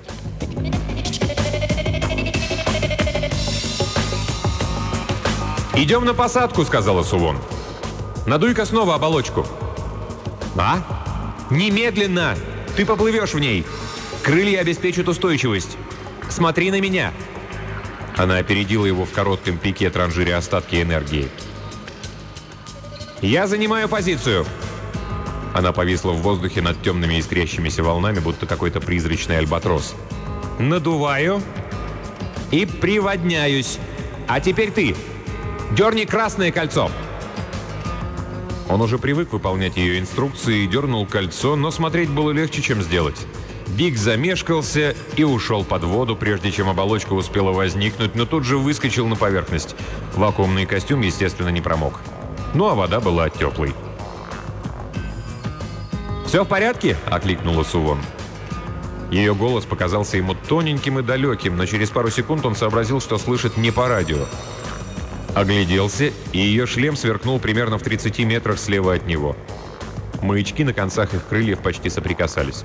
«Идем на посадку», — сказала Сувон. «Надуй-ка снова оболочку». «А? Немедленно! Ты поплывешь в ней. Крылья обеспечат устойчивость. Смотри на меня». Она опередила его в коротком пике, транжире остатки энергии. «Я занимаю позицию». Она повисла в воздухе над темными искрящимися волнами, будто какой-то призрачный альбатрос. «Надуваю и приводняюсь. А теперь ты. Дерни красное кольцо». Он уже привык выполнять ее инструкции и дернул кольцо, но смотреть было легче, чем сделать. Биг замешкался и ушел под воду, прежде чем оболочка успела возникнуть, но тут же выскочил на поверхность. Вакуумный костюм, естественно, не промок. Ну а вода была теплой. «Все в порядке?» – окликнула Сувон. Ее голос показался ему тоненьким и далеким, но через пару секунд он сообразил, что слышит не по радио. Огляделся, и ее шлем сверкнул примерно в тридцати метрах слева от него. Маячки на концах их крыльев почти соприкасались.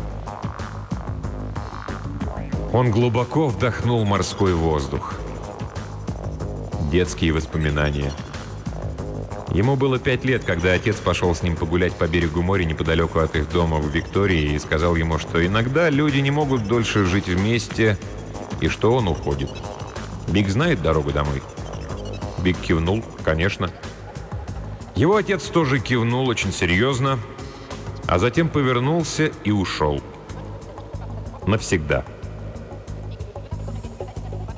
Он глубоко вдохнул морской воздух. Детские воспоминания. Ему было пять лет, когда отец пошел с ним погулять по берегу моря неподалеку от их дома в Виктории и сказал ему, что иногда люди не могут дольше жить вместе, и что он уходит. Биг знает дорогу домой? Биг кивнул, конечно. Его отец тоже кивнул очень серьезно, а затем повернулся и ушел. Навсегда.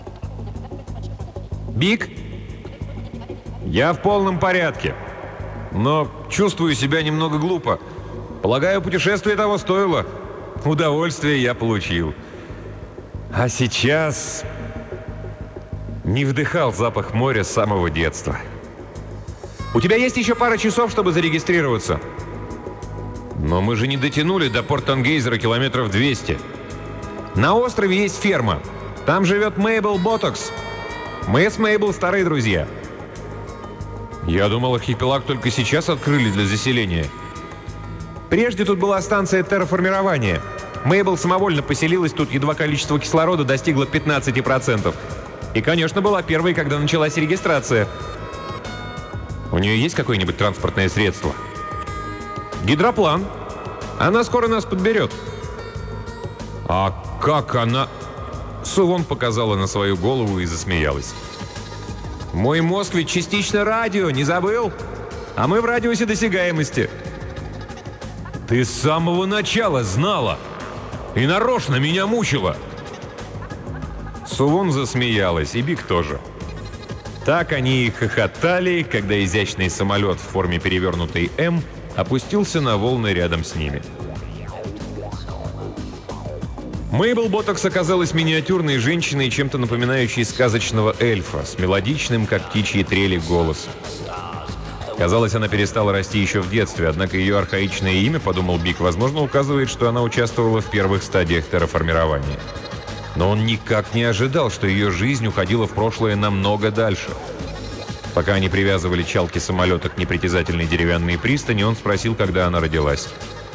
«Биг, я в полном порядке. но чувствую себя немного глупо. Полагаю, путешествие того стоило. Удовольствие я получил. А сейчас не вдыхал запах моря с самого детства. У тебя есть еще пара часов, чтобы зарегистрироваться. Но мы же не дотянули до Порт-Тангейзера километров двести. На острове есть ферма. Там живет Мейбл Ботокс. Мы с Мейбл старые друзья. Я думал, архипелаг только сейчас открыли для заселения. Прежде тут была станция терраформирования. Мейбл самовольно поселилась тут, едва количество кислорода достигло пятнадцати процентов. И, конечно, была первой, когда началась регистрация. У нее есть какое-нибудь транспортное средство? Гидроплан. Она скоро нас подберет. А как она... Сувон показала на свою голову и засмеялась. Мой мозг ведь частично радио, не забыл? А мы в радиусе досягаемости. Ты с самого начала знала. И нарочно меня мучила. Сувон засмеялась, и Бик тоже. Так они и хохотали, когда изящный самолет в форме перевернутой «М» опустился на волны рядом с ними. Мейбл Ботокс оказалась миниатюрной женщиной, чем-то напоминающей сказочного эльфа, с мелодичным, как птичьи трели, голосом. Казалось, она перестала расти еще в детстве, однако ее архаичное имя, подумал Бик, возможно, указывает, что она участвовала в первых стадиях терраформирования. Но он никак не ожидал, что ее жизнь уходила в прошлое намного дальше. Пока они привязывали чалки самолета к непритязательной деревянной пристани, он спросил, когда она родилась.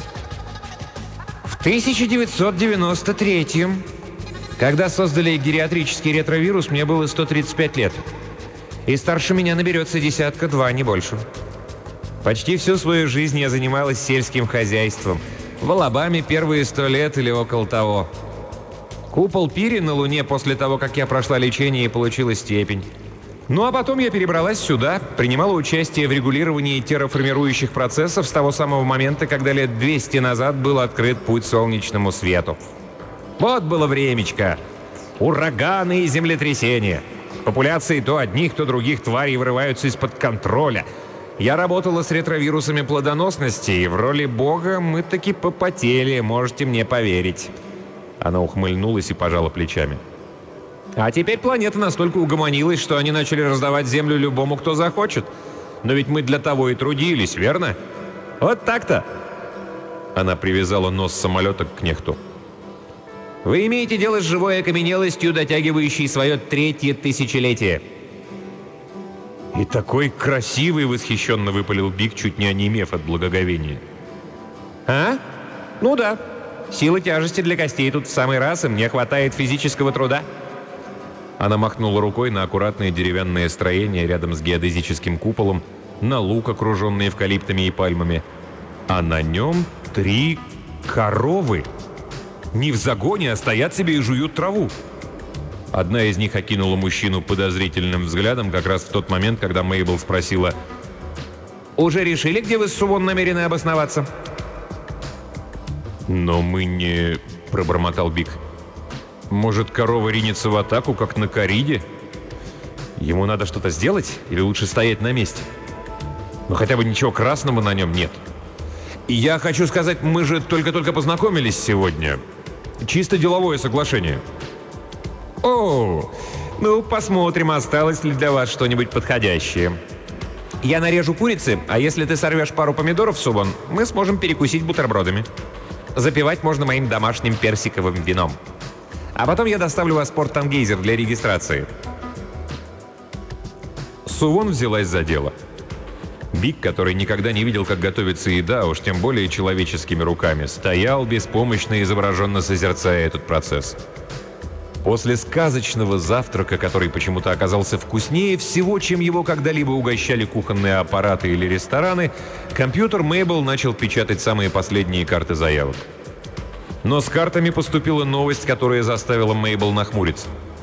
В тысяча девятьсот девяносто третьем, когда создали гериатрический ретровирус, мне было сто тридцать пять лет. И старше меня наберется десятка-два, не больше. Почти всю свою жизнь я занималась сельским хозяйством. В Алабаме первые сто лет или около того. Купол Пири на Луне после того, как я прошла лечение и получила степень. Ну а потом я перебралась сюда, принимала участие в регулировании терраформирующих процессов с того самого момента, когда лет двести назад был открыт путь солнечному свету. Вот было времечко. Ураганы и землетрясения. Популяции то одних, то других тварей вырываются из-под контроля. Я работала с ретровирусами плодоносности, и в роли бога мы таки попотели, можете мне поверить. Она ухмыльнулась и пожала плечами. А теперь планета настолько угомонилась, что они начали раздавать землю любому, кто захочет. Но ведь мы для того и трудились, верно? Вот так-то. Она привязала нос самолета к кнехту. Вы имеете дело с живой окаменелостью, дотягивающей свое третье тысячелетие. И такой красивый, восхищенно выпалил Бик, чуть не онемев от благоговения. А? Ну да. Сила тяжести для костей тут в самый раз, и мне хватает физического труда. Она махнула рукой на аккуратное деревянное строение рядом с геодезическим куполом, на луг, окруженный эвкалиптами и пальмами. А на нем три коровы. Не в загоне, а стоят себе и жуют траву. Одна из них окинула мужчину подозрительным взглядом как раз в тот момент, когда Мейбл спросила: «Уже решили, где вы с Сувон намерены обосноваться?» «Но мы не...» — пробормотал Бик. «Может, корова ринется в атаку, как на кориде? Ему надо что-то сделать или лучше стоять на месте? Но хотя бы ничего красного на нем нет. И я хочу сказать, мы же только-только познакомились сегодня. Чисто деловое соглашение». «О, ну посмотрим, осталось ли для вас что-нибудь подходящее. Я нарежу курицы, а если ты сорвешь пару помидоров, Сувон, мы сможем перекусить бутербродами. Запивать можно моим домашним персиковым вином. А потом я доставлю вас в Порт-Тангейзер для регистрации». Сувон взялась за дело. Бик, который никогда не видел, как готовится еда, уж тем более человеческими руками, стоял беспомощно, изображенно созерцая этот процесс. После сказочного завтрака, который почему-то оказался вкуснее всего, чем его когда-либо угощали кухонные аппараты или рестораны, компьютер Мейбл начал печатать самые последние карты заявок. Но с картами поступила новость, которая заставила Мейбл нахмуриться.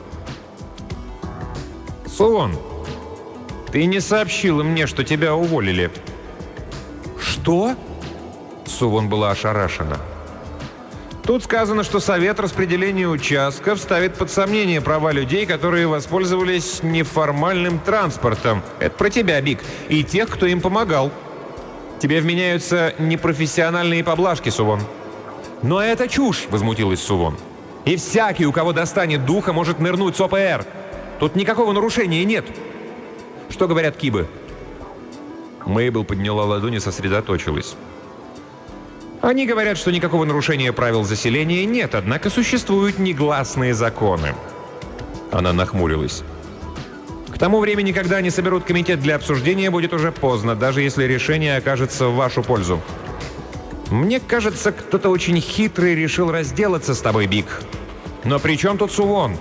«Сувон, ты не сообщила мне, что тебя уволили». «Что?» Сувон была ошарашена. «Тут сказано, что Совет распределения участков ставит под сомнение права людей, которые воспользовались неформальным транспортом. Это про тебя, Бик, и тех, кто им помогал. Тебе вменяются непрофессиональные поблажки, Сувон». «Но это чушь!» — возмутилась Сувон. «И всякий, у кого достанет духа, может нырнуть с О П Р. Тут никакого нарушения нет». «Что говорят кибы?» Мейбл подняла ладони и сосредоточилась. «Они говорят, что никакого нарушения правил заселения нет, однако существуют негласные законы». Она нахмурилась. «К тому времени, когда они соберут комитет для обсуждения, будет уже поздно, даже если решение окажется в вашу пользу. Мне кажется, кто-то очень хитрый решил разделаться с тобой, Биг. Но при чем тут Сувон?»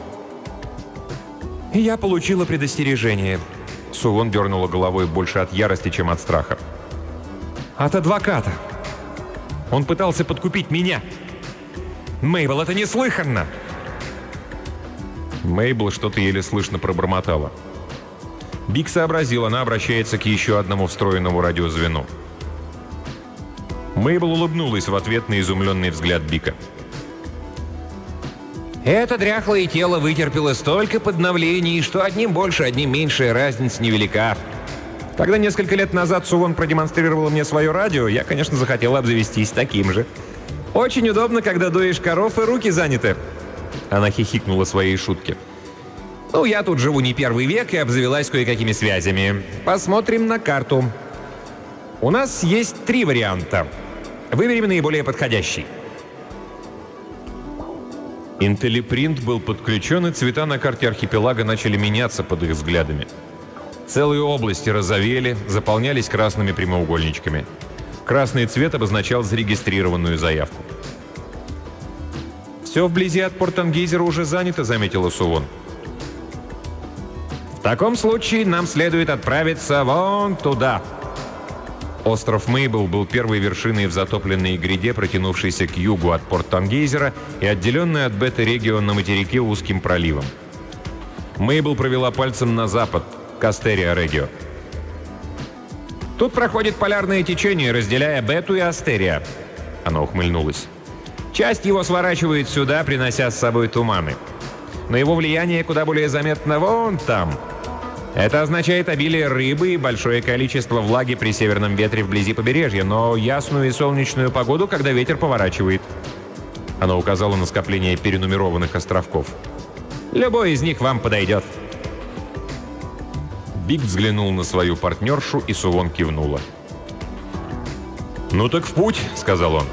«Я получила предостережение». Сувон дернула головой больше от ярости, чем от страха. «От адвоката. Он пытался подкупить меня. Мейбл, это неслыханно!» Мейбл что-то еле слышно пробормотала. Биг сообразил, она обращается к еще одному встроенному радиозвену. Мейбл улыбнулась в ответ на изумленный взгляд Бика. «Это дряхлое тело вытерпело столько подновлений, что одним больше, одним меньше, разница невелика. Когда несколько лет назад Сувон продемонстрировала мне свое радио, я, конечно, захотел обзавестись таким же. Очень удобно, когда доишь коров и руки заняты». Она хихикнула своей шутке. «Ну, я тут живу не первый век и обзавелась кое-какими связями. Посмотрим на карту. У нас есть три варианта. Выберем наиболее подходящий». Интеллипринт был подключен, и цвета на карте архипелага начали меняться под их взглядами. Целые области розовели, заполнялись красными прямоугольничками. Красный цвет обозначал зарегистрированную заявку. «Все вблизи от Порт-Тангейзера уже занято», — заметила Сувон. «В таком случае нам следует отправиться вон туда». Остров Мейбл был первой вершиной в затопленной гряде, протянувшейся к югу от Порт-Тангейзера и отделенной от Бета-Регио на материке узким проливом. Мейбл провела пальцем на запад, к Астерия-Регио. «Тут проходит полярное течение, разделяя Бету и Астерия». Она ухмыльнулась. «Часть его сворачивает сюда, принося с собой туманы. Но его влияние куда более заметно вон там. Это означает обилие рыбы и большое количество влаги при северном ветре вблизи побережья, но ясную и солнечную погоду, когда ветер поворачивает». Она указала на скопление перенумерованных островков. «Любой из них вам подойдет». Биг взглянул на свою партнершу, и Сувон кивнула. «Ну так в путь», — сказал он.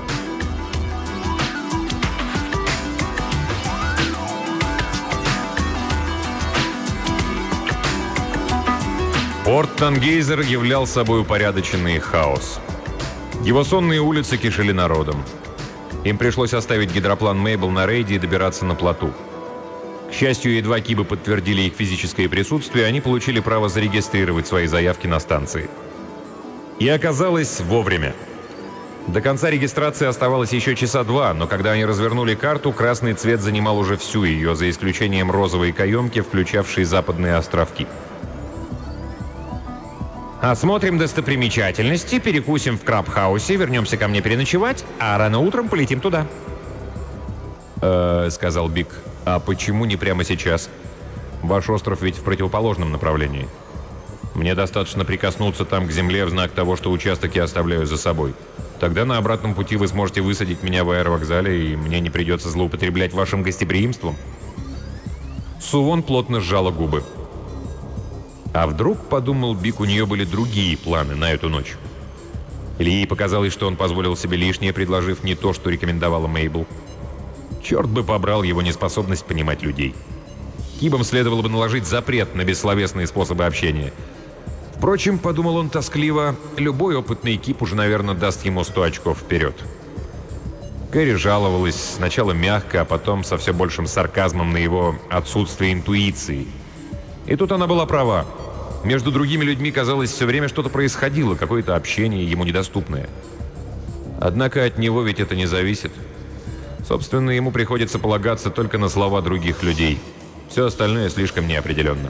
Порт-Тангейзер являл собой упорядоченный хаос. Его сонные улицы кишели народом. Им пришлось оставить гидроплан Мейбл на рейде и добираться на плоту. К счастью, едва кибы подтвердили их физическое присутствие, они получили право зарегистрировать свои заявки на станции. И оказалось вовремя. До конца регистрации оставалось еще часа два, но когда они развернули карту, красный цвет занимал уже всю ее, за исключением розовой каемки, включавшей западные островки. «Осмотрим достопримечательности, перекусим в Крабхаусе, вернемся ко мне переночевать, а рано утром полетим туда». «Э-э», — сказал Биг, — «а почему не прямо сейчас? Ваш остров ведь в противоположном направлении. Мне достаточно прикоснуться там к земле в знак того, что участок я оставляю за собой. Тогда на обратном пути вы сможете высадить меня в аэровокзале, и мне не придется злоупотреблять вашим гостеприимством». Сувон плотно сжала губы. А вдруг, подумал Биг, у нее были другие планы на эту ночь? Или ей показалось, что он позволил себе лишнее, предложив не то, что рекомендовала Мейбл? Черт бы побрал его неспособность понимать людей. Кибам следовало бы наложить запрет на бессловесные способы общения. Впрочем, подумал он тоскливо, любой опытный киб уже, наверное, даст ему сто очков вперед. Кэрри жаловалась сначала мягко, а потом со все большим сарказмом на его отсутствие интуиции. И тут она была права. Между другими людьми, казалось, все время что-то происходило, какое-то общение ему недоступное. Однако от него ведь это не зависит. Собственно, ему приходится полагаться только на слова других людей. Все остальное слишком неопределенно.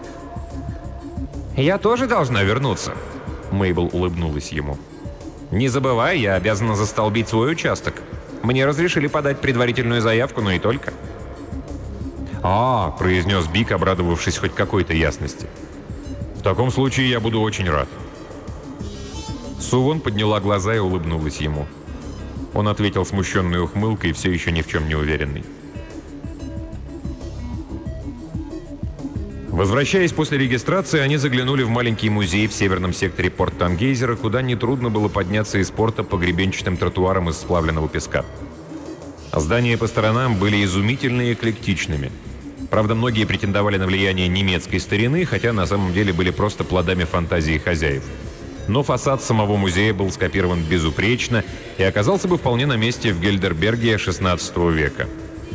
«Я тоже должна вернуться», — Мейбл улыбнулась ему. «Не забывай, я обязана застолбить свой участок. Мне разрешили подать предварительную заявку, но и только». «А, — произнес Биг, обрадовавшись хоть какой-то ясности. — В таком случае я буду очень рад». Сувон подняла глаза и улыбнулась ему. Он ответил смущенной ухмылкой, все еще ни в чем не уверенный. Возвращаясь после регистрации, они заглянули в маленький музей в северном секторе Порт-Тангейзера, куда нетрудно было подняться из порта по гребенчатым тротуарам из сплавленного песка. Здания по сторонам были изумительно и эклектичными. Правда, многие претендовали на влияние немецкой старины, хотя на самом деле были просто плодами фантазии хозяев. Но фасад самого музея был скопирован безупречно и оказался бы вполне на месте в Гельдерберге шестнадцатого века.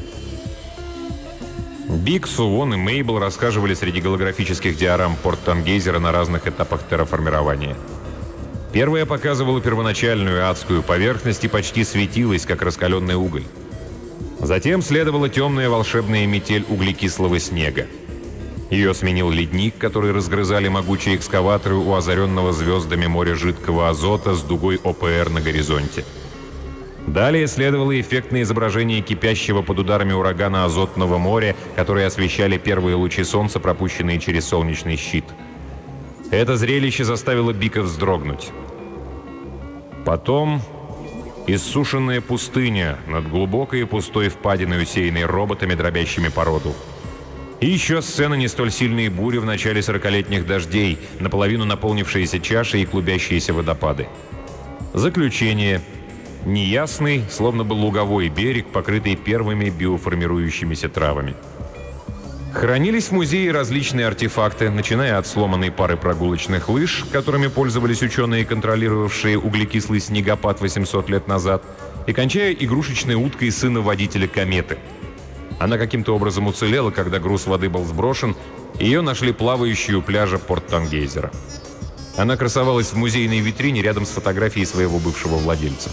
Биг, Сувон и Мейбл рассказывали среди голографических диорам Порт-Тангейзера на разных этапах терраформирования. Первая показывала первоначальную адскую поверхность и почти светилась, как раскаленный уголь. Затем следовала темная волшебная метель углекислого снега. Ее сменил ледник, который разгрызали могучие экскаваторы у озаренного звездами моря жидкого азота с дугой О П Р на горизонте. Далее следовало эффектное изображение кипящего под ударами урагана азотного моря, которые освещали первые лучи солнца, пропущенные через солнечный щит. Это зрелище заставило Бика вздрогнуть. Потом иссушенная пустыня над глубокой и пустой впадиной, усеянной роботами, дробящими породу. И еще сцена не столь сильной бури в начале сорокалетних дождей, наполовину наполнившиеся чаши и клубящиеся водопады. Заключение. Неясный, словно бы луговой берег, покрытый первыми биоформирующимися травами. Хранились в музее различные артефакты, начиная от сломанной пары прогулочных лыж, которыми пользовались ученые, контролировавшие углекислый снегопад восемьсот лет назад, и кончая игрушечной уткой сына водителя кометы. Она каким-то образом уцелела, когда груз воды был сброшен, и ее нашли плавающей у пляжа Порт-Тангейзера. Она красовалась в музейной витрине рядом с фотографией своего бывшего владельца.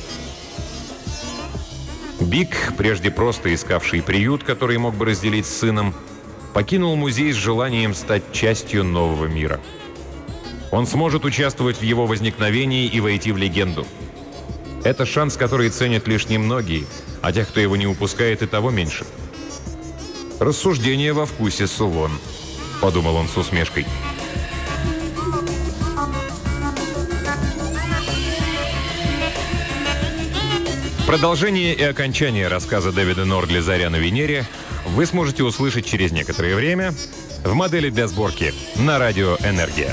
Биг, прежде просто искавший приют, который мог бы разделить с сыном, покинул музей с желанием стать частью нового мира. Он сможет участвовать в его возникновении и войти в легенду. Это шанс, который ценят лишь немногие, а тех, кто его не упускает, и того меньше. «Рассуждение во вкусе Сувон», — подумал он с усмешкой. Продолжение и окончание рассказа Дэвида Нордли «Заря на Венере» вы сможете услышать через некоторое время в модели для сборки на радио «Энергия».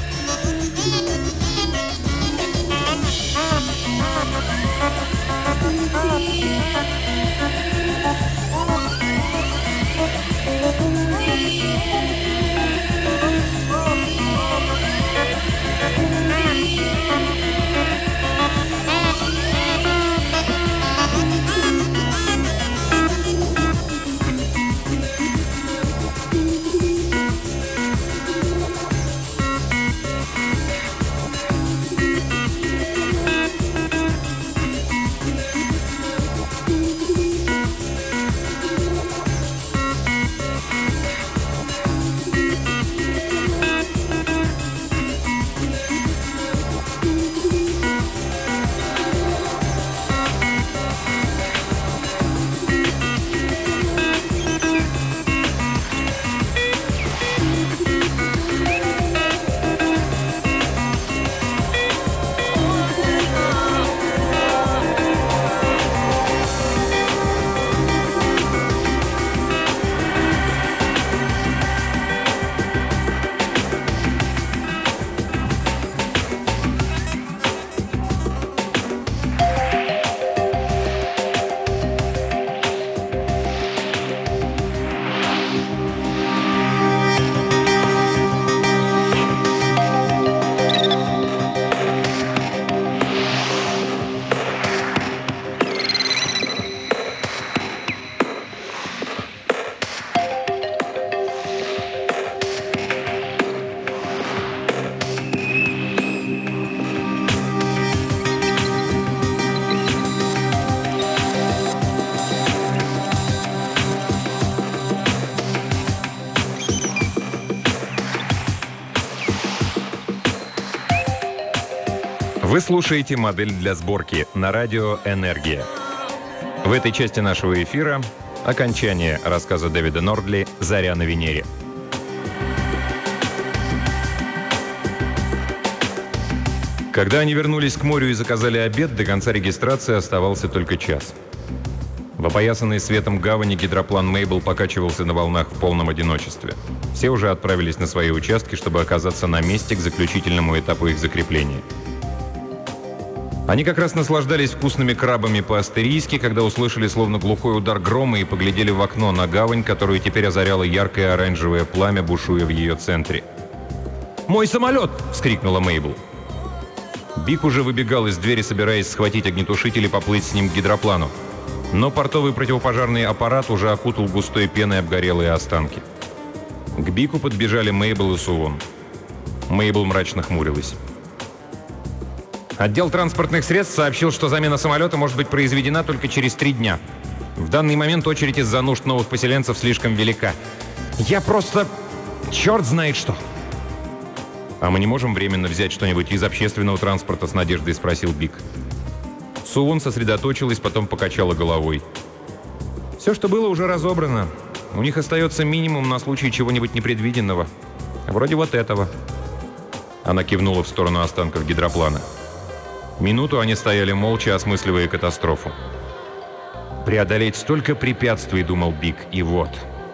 Вы слушаете модель для сборки на радио «Энергия». В этой части нашего эфира окончание рассказа Дэвида Нордли «Заря на Венере». Когда они вернулись к морю и заказали обед, до конца регистрации оставался только час. В опоясанной светом гавани гидроплан Мейбл покачивался на волнах в полном одиночестве. Все уже отправились на свои участки, чтобы оказаться на месте к заключительному этапу их закрепления. Они как раз наслаждались вкусными крабами по-астерийски, когда услышали словно глухой удар грома и поглядели в окно на гавань, которую теперь озаряло яркое оранжевое пламя, бушуя в ее центре. «Мой самолет!» — вскрикнула Мейбл. Бик уже выбегал из двери, собираясь схватить огнетушитель и поплыть с ним к гидроплану. Но портовый противопожарный аппарат уже окутал густой пеной обгорелые останки. К Бику подбежали Мейбл и Сувон. Мейбл мрачно хмурилась. Отдел транспортных средств сообщил, что замена самолета может быть произведена только через три дня. В данный момент очередь из-за нужд новых поселенцев слишком велика. Я просто... черт знает что. «А мы не можем временно взять что-нибудь из общественного транспорта?» — с надеждой спросил Бик. Сувон сосредоточилась, потом покачала головой. «Все, что было, уже разобрано. У них остается минимум на случай чего-нибудь непредвиденного. Вроде вот этого». Она кивнула в сторону останков гидроплана. Минуту они стояли молча, осмысливая катастрофу. «Преодолеть столько препятствий», — думал Бик, — «и вот».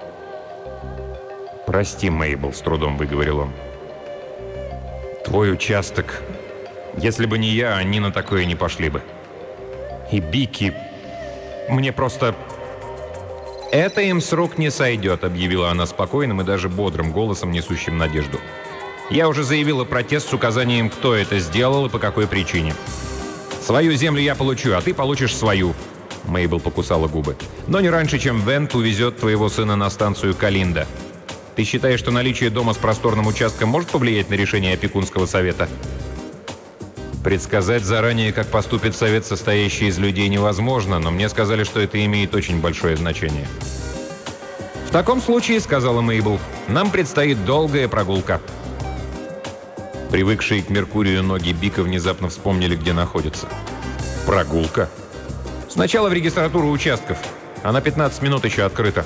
«Прости, Мейбл», — с трудом выговорил он. «Твой участок. Если бы не я, они на такое не пошли бы. И Бики... Мне просто...» «Это им с рук не сойдет», — объявила она спокойным и даже бодрым голосом, несущим надежду. «Я уже заявила протест с указанием, кто это сделал и по какой причине. Свою землю я получу, а ты получишь свою». Мейбл покусала губы. «Но не раньше, чем Вент увезет твоего сына на станцию Калинда. Ты считаешь, что наличие дома с просторным участком может повлиять на решение опекунского совета?» «Предсказать заранее, как поступит совет, состоящий из людей, невозможно, но мне сказали, что это имеет очень большое значение». «В таком случае, — сказала Мейбл, — нам предстоит долгая прогулка». Привыкшие к Меркурию ноги Бика внезапно вспомнили, где находятся. «Прогулка?» «Сначала в регистратуру участков. Она пятнадцать минут еще открыта».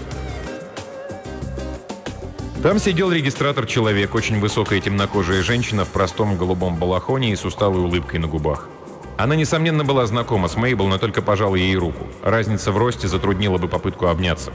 Там сидел регистратор-человек, очень высокая темнокожая женщина в простом голубом балахоне и с усталой улыбкой на губах. Она, несомненно, была знакома с Мейбл, но только пожала ей руку. Разница в росте затруднила бы попытку обняться.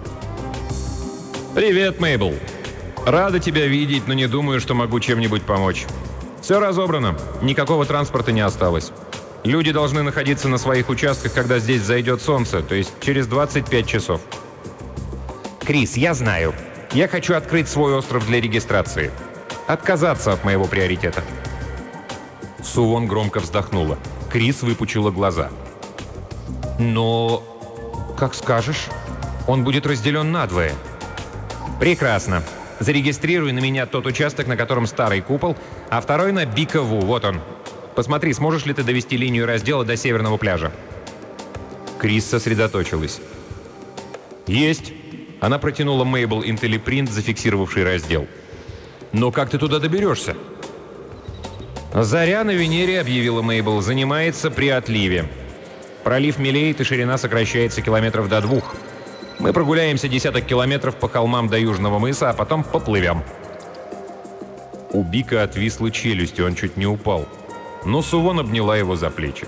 «Привет, Мейбл. Рада тебя видеть, но не думаю, что могу чем-нибудь помочь. Все разобрано. Никакого транспорта не осталось. Люди должны находиться на своих участках, когда здесь зайдет солнце, то есть через двадцать пять часов». «Крис, я знаю. Я хочу открыть свой остров для регистрации. Отказаться от моего приоритета». Сувон громко вздохнула. Крис выпучила глаза. «Но... как скажешь. Он будет разделен надвое». «Прекрасно. Зарегистрируй на меня тот участок, на котором старый купол, а второй на Бикову. Вот он. Посмотри, сможешь ли ты довести линию раздела до северного пляжа». Крис сосредоточилась. «Есть». Она протянула Мейбл интеллипринт, зафиксировавший раздел. «Но как ты туда доберешься?» «Заря на Венере, — объявила Мейбл, — занимается при отливе. Пролив мелеет, и ширина сокращается километров до двух. Мы прогуляемся десяток километров по холмам до Южного мыса, а потом поплывем». У Бика отвисла челюсть, и он чуть не упал. Но Сувон обняла его за плечи.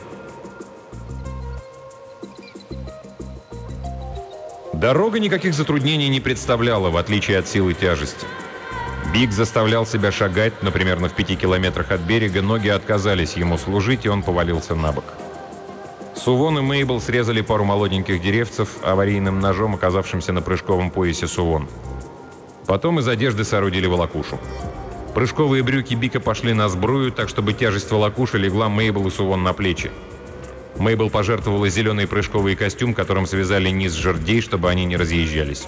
Дорога никаких затруднений не представляла, в отличие от силы тяжести. Бик заставлял себя шагать, но примерно в пяти километрах от берега ноги отказались ему служить, и он повалился на бок. Сувон и Мейбл срезали пару молоденьких деревцев аварийным ножом, оказавшимся на прыжковом поясе Сувон. Потом из одежды соорудили волокушу. Прыжковые брюки Бика пошли на сбрую, так чтобы тяжесть волокуши легла Мейбл и Сувон на плечи. Мейбл пожертвовала зеленый прыжковый костюм, которым связали низ жердей, чтобы они не разъезжались.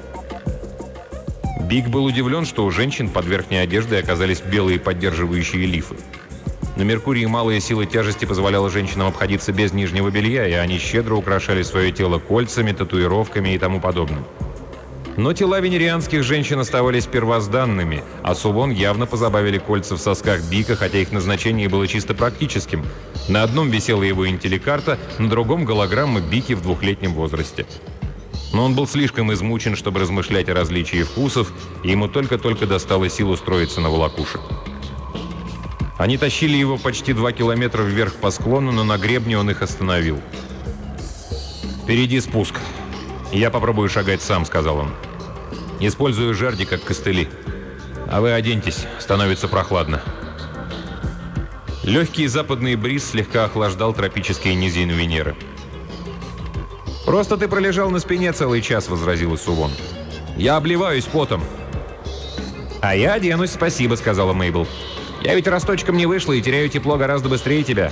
Бик был удивлен, что у женщин под верхней одеждой оказались белые поддерживающие лифы. На Меркурии малая сила тяжести позволяла женщинам обходиться без нижнего белья, и они щедро украшали свое тело кольцами, татуировками и тому подобным. Но тела венерианских женщин оставались первозданными, а Сувон явно позабавили кольца в сосках Бика, хотя их назначение было чисто практическим. На одном висела его интеллекарта, на другом — голограмма Бики в двухлетнем возрасте. Но он был слишком измучен, чтобы размышлять о различии вкусов, и ему только-только достало сил устроиться на волокуше. Они тащили его почти два километра вверх по склону, но на гребне он их остановил. «Впереди спуск. Я попробую шагать сам», — сказал он. «Использую жерди как костыли. А вы оденьтесь, становится прохладно». Легкий западный бриз слегка охлаждал тропические низины Венеры. «Просто ты пролежал на спине целый час», — возразила Сувон. «Я обливаюсь потом». «А я оденусь, спасибо», — сказала Мейбл. «Я ведь росточком не вышла и теряю тепло гораздо быстрее тебя».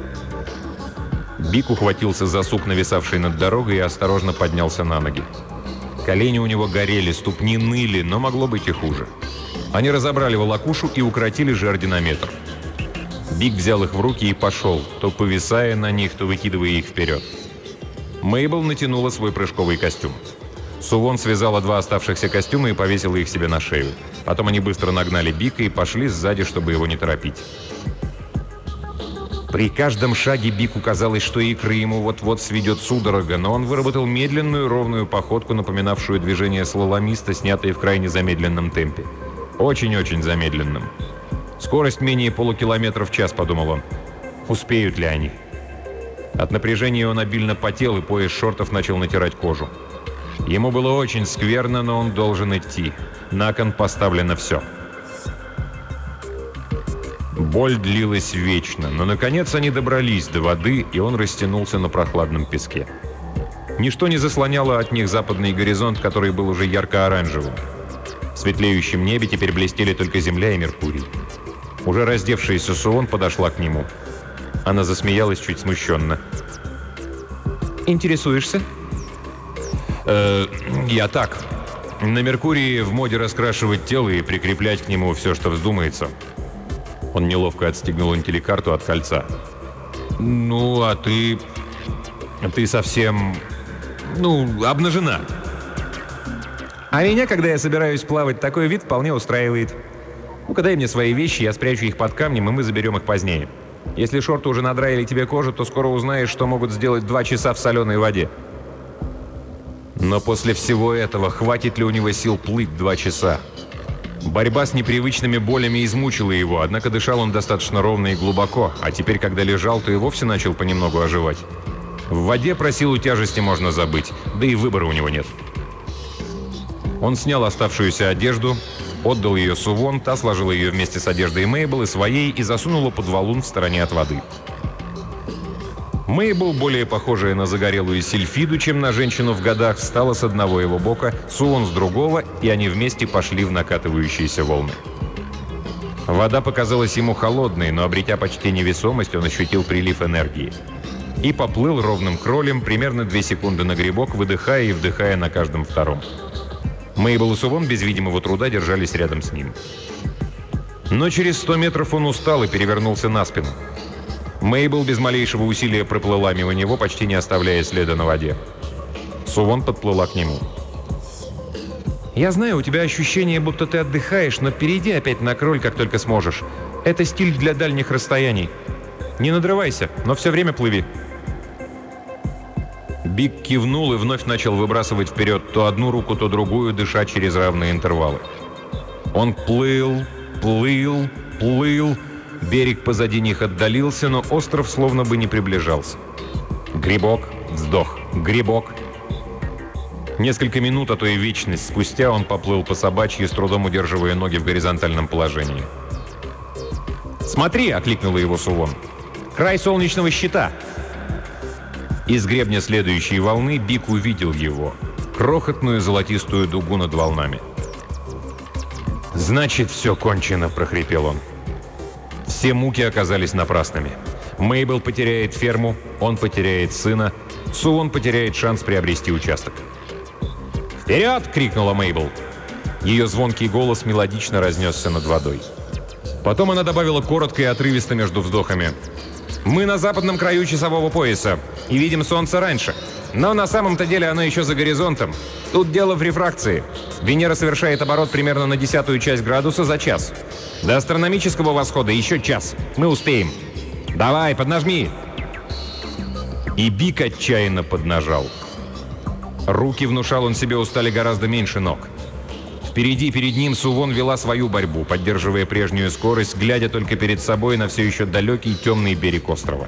Бик ухватился за сук, нависавший над дорогой, и осторожно поднялся на ноги. Колени у него горели, ступни ныли, но могло быть и хуже. Они разобрали волокушу и укоротили жерди на метр. Бик взял их в руки и пошел, то повисая на них, то выкидывая их вперед. Мейбл натянула свой прыжковый костюм. Сувон связала два оставшихся костюма и повесила их себе на шею. Потом они быстро нагнали Бика и пошли сзади, чтобы его не торопить. При каждом шаге Бику казалось, что икры ему вот-вот сведет судорога, но он выработал медленную ровную походку, напоминавшую движение слаломиста, снятое в крайне замедленном темпе. Очень-очень замедленном. «Скорость менее полукилометра в час», — подумал он. «Успеют ли они?» От напряжения он обильно потел, и пояс шортов начал натирать кожу. Ему было очень скверно, но он должен идти. На кон поставлено все. Боль длилась вечно, но, наконец, они добрались до воды, и он растянулся на прохладном песке. Ничто не заслоняло от них западный горизонт, который был уже ярко-оранжевым. В светлеющем небе теперь блестели только Земля и Меркурий. Уже раздевшаяся Сувон подошла к нему. Она засмеялась чуть смущенно. «Интересуешься?» «Э, я так. На Меркурии в моде раскрашивать тело и прикреплять к нему все, что вздумается». Он неловко отстегнул интелликарту от кольца. «Ну, а ты... ты совсем... ну, обнажена». «А меня, когда я собираюсь плавать, такой вид вполне устраивает. Ну-ка дай мне свои вещи, я спрячу их под камнем, и мы заберем их позднее. Если шорты уже надраили тебе кожу, то скоро узнаешь, что могут сделать два часа в соленой воде». Но после всего этого хватит ли у него сил плыть два часа? Борьба с непривычными болями измучила его, однако дышал он достаточно ровно и глубоко, а теперь, когда лежал, то и вовсе начал понемногу оживать. В воде про силу тяжести можно забыть, да и выбора у него нет. Он снял оставшуюся одежду, отдал ее Сувон, та сложила ее вместе с одеждой Мейбл и своей и засунула под валун в стороне от воды. Мейбл, более похожая на загорелую сильфиду, чем на женщину в годах, встала с одного его бока, Сувон с другого, и они вместе пошли в накатывающиеся волны. Вода показалась ему холодной, но, обретя почти невесомость, он ощутил прилив энергии. И поплыл ровным кролем примерно две секунды на грибок, выдыхая и вдыхая на каждом втором. Мейбл и Сувон без видимого труда держались рядом с ним. Но через сто метров он устал и перевернулся на спину. Мейбл без малейшего усилия проплыла мимо него, почти не оставляя следа на воде. Сувон подплыла к нему. «Я знаю, у тебя ощущение, будто ты отдыхаешь, но перейди опять на кроль, как только сможешь. Это стиль для дальних расстояний. Не надрывайся, но все время плыви». Бик кивнул и вновь начал выбрасывать вперед то одну руку, то другую, дыша через равные интервалы. Он плыл, плыл, плыл. Берег позади них отдалился, но остров словно бы не приближался. Грибок, вздох, грибок. Несколько минут, а то и вечность спустя он поплыл по собачьи, с трудом удерживая ноги в горизонтальном положении. «Смотри!» — окликнула его Сувон. «Край солнечного щита!» Из гребня следующей волны Бик увидел его. Крохотную золотистую дугу над волнами. «Значит, все кончено!» — прохрипел он. Все муки оказались напрасными. Мейбл потеряет ферму, он потеряет сына, Сувон потеряет шанс приобрести участок. «Вперед!» — крикнула Мейбл. Ее звонкий голос мелодично разнесся над водой. Потом она добавила коротко и отрывисто между вздохами. «Мы на западном краю часового пояса и видим солнце раньше. Но на самом-то деле оно еще за горизонтом. Тут дело в рефракции. Венера совершает оборот примерно на десятую часть градуса за час. До астрономического восхода еще час. Мы успеем. Давай, поднажми!» И Бик отчаянно поднажал. Руки, внушал он себе, устали гораздо меньше ног. Впереди, перед ним Сувон вела свою борьбу, поддерживая прежнюю скорость, глядя только перед собой на все еще далекий темный берег острова.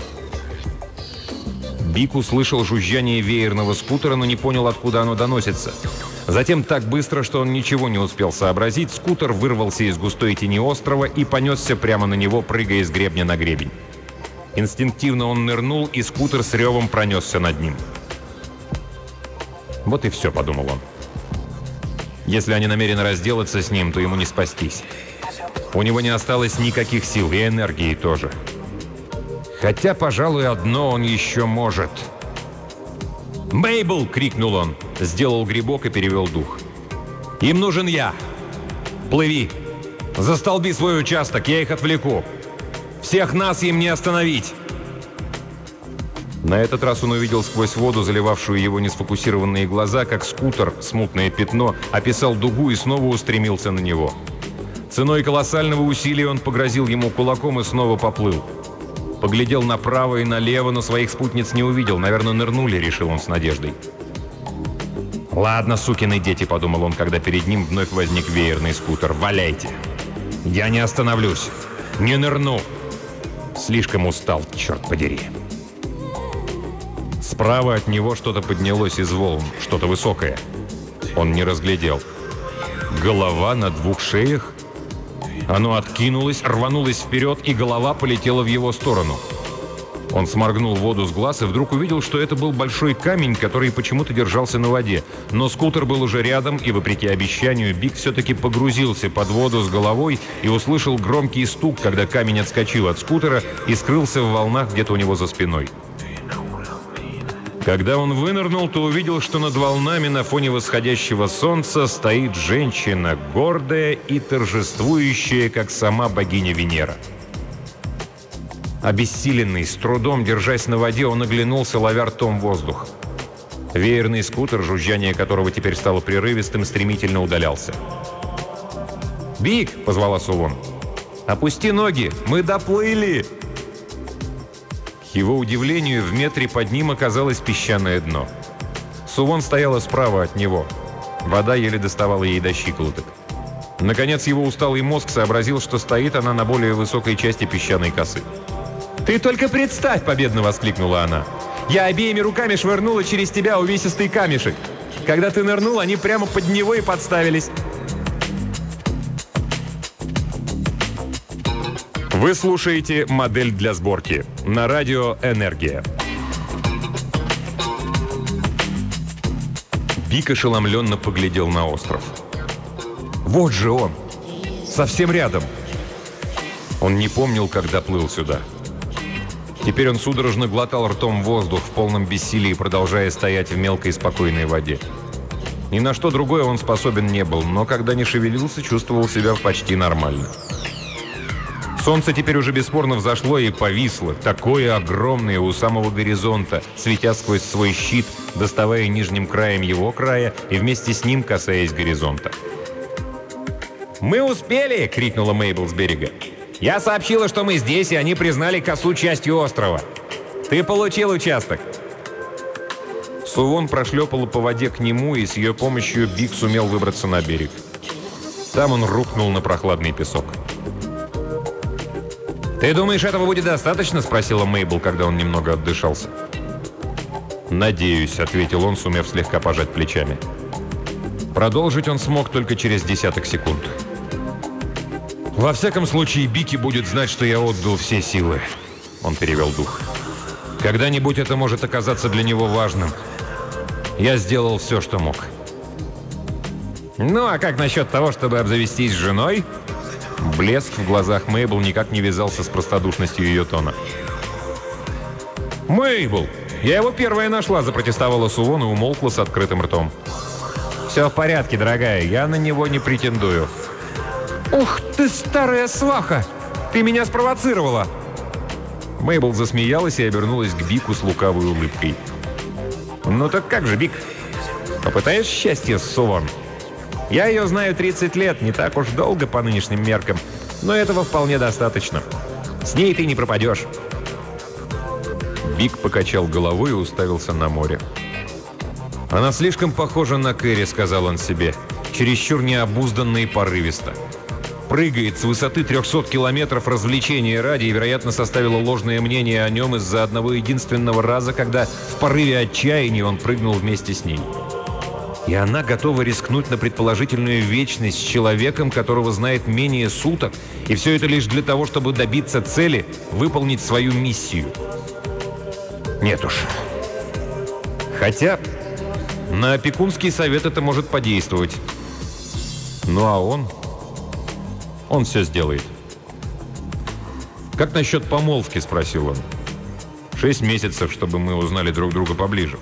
Бик услышал жужжание веерного скутера, но не понял, откуда оно доносится. Затем так быстро, что он ничего не успел сообразить, скутер вырвался из густой тени острова и понесся прямо на него, прыгая с гребня на гребень. Инстинктивно он нырнул, и скутер с ревом пронесся над ним. «Вот и все», — подумал он. «Если они намерены разделаться с ним, то ему не спастись. У него не осталось никаких сил, и энергии тоже. Хотя, пожалуй, одно он еще может». «Мейбл!» — крикнул он, сделал грибок и перевел дух. «Им нужен я! Плыви! Застолби свой участок, я их отвлеку! Всех нас им не остановить!» На этот раз он увидел сквозь воду, заливавшую его несфокусированные глаза, как скутер, смутное пятно, описал дугу и снова устремился на него. Ценой колоссального усилия он погрозил ему кулаком и снова поплыл. Поглядел направо и налево, но своих спутниц не увидел. Наверное, нырнули, решил он с надеждой. «Ладно, сукины дети», — подумал он, когда перед ним вновь возник веерный скутер. «Валяйте! Я не остановлюсь! Не нырну! Слишком устал, черт подери!» Справа от него что-то поднялось из волн, что-то высокое. Он не разглядел. Голова на двух шеях? Оно откинулось, рванулось вперед, и голова полетела в его сторону. Он сморгнул воду с глаз и вдруг увидел, что это был большой камень, который почему-то держался на воде. Но скутер был уже рядом, и, вопреки обещанию, Бик все-таки погрузился под воду с головой и услышал громкий стук, когда камень отскочил от скутера и скрылся в волнах где-то у него за спиной. Когда он вынырнул, то увидел, что над волнами на фоне восходящего солнца стоит женщина, гордая и торжествующая, как сама богиня Венера. Обессиленный, с трудом держась на воде, он оглянулся, ловя ртом воздух. Веерный скутер, жужжание которого теперь стало прерывистым, стремительно удалялся. «Бик!» — позвала Сувон. «Опусти ноги! Мы доплыли!» К его удивлению, в метре под ним оказалось песчаное дно. Сувон стояла справа от него. Вода еле доставала ей до щиколоток. Наконец, его усталый мозг сообразил, что стоит она на более высокой части песчаной косы. «Ты только представь!» — победно воскликнула она. «Я обеими руками швырнула через тебя увесистый камешек. Когда ты нырнул, они прямо под него и подставились». Вы слушаете «Модель для сборки» на радио «Энергия». Бик ошеломленно поглядел на остров. Вот же он! Совсем рядом! Он не помнил, когда плыл сюда. Теперь он судорожно глотал ртом воздух в полном бессилии, продолжая стоять в мелкой спокойной воде. Ни на что другое он способен не был, но когда не шевелился, чувствовал себя почти нормально. Солнце теперь уже бесспорно взошло и повисло, такое огромное у самого горизонта, светя сквозь свой щит, доставая нижним краем его края и вместе с ним касаясь горизонта. «Мы успели!» — крикнула Мейбл с берега. «Я сообщила, что мы здесь, и они признали косу частью острова. Ты получил участок!» Сувон прошлепала по воде к нему, и с ее помощью Бик сумел выбраться на берег. Там он рухнул на прохладный песок. «Ты думаешь, этого будет достаточно?» — спросила Мейбл, когда он немного отдышался. «Надеюсь», — ответил он, сумев слегка пожать плечами. Продолжить он смог только через десяток секунд. «Во всяком случае, Бики будет знать, что я отдал все силы», — он перевел дух. «Когда-нибудь это может оказаться для него важным. Я сделал все, что мог». «Ну, а как насчет того, чтобы обзавестись женой?» Блеск в глазах Мейбл никак не вязался с простодушностью ее тона. «Мейбл! Я его первая нашла!» — запротестовала Сувон и умолкла с открытым ртом. «Все в порядке, дорогая, я на него не претендую». «Ух ты, старая сваха! Ты меня спровоцировала!» Мейбл засмеялась и обернулась к Бику с лукавой улыбкой. «Ну так как же, Бик? Попытаешь счастье с Сувон? Я ее знаю тридцать лет, не так уж долго по нынешним меркам, но этого вполне достаточно. С ней ты не пропадешь». Бик покачал головой и уставился на море. «Она слишком похожа на Кэрри», — сказал он себе. чересчур необузданно и порывисто. Прыгает с высоты трехсот километров развлечения ради и, вероятно, составило ложное мнение о нем из-за одного единственного раза, когда в порыве отчаяния он прыгнул вместе с ней. И она готова рискнуть на предположительную вечность с человеком, которого знает менее суток, и все это лишь для того, чтобы добиться цели, выполнить свою миссию. Нет уж. Хотя на опекунский совет это может подействовать. Ну а он... Он все сделает. «Как насчет помолвки?» – спросил он. «Шесть месяцев, чтобы мы узнали друг друга поближе».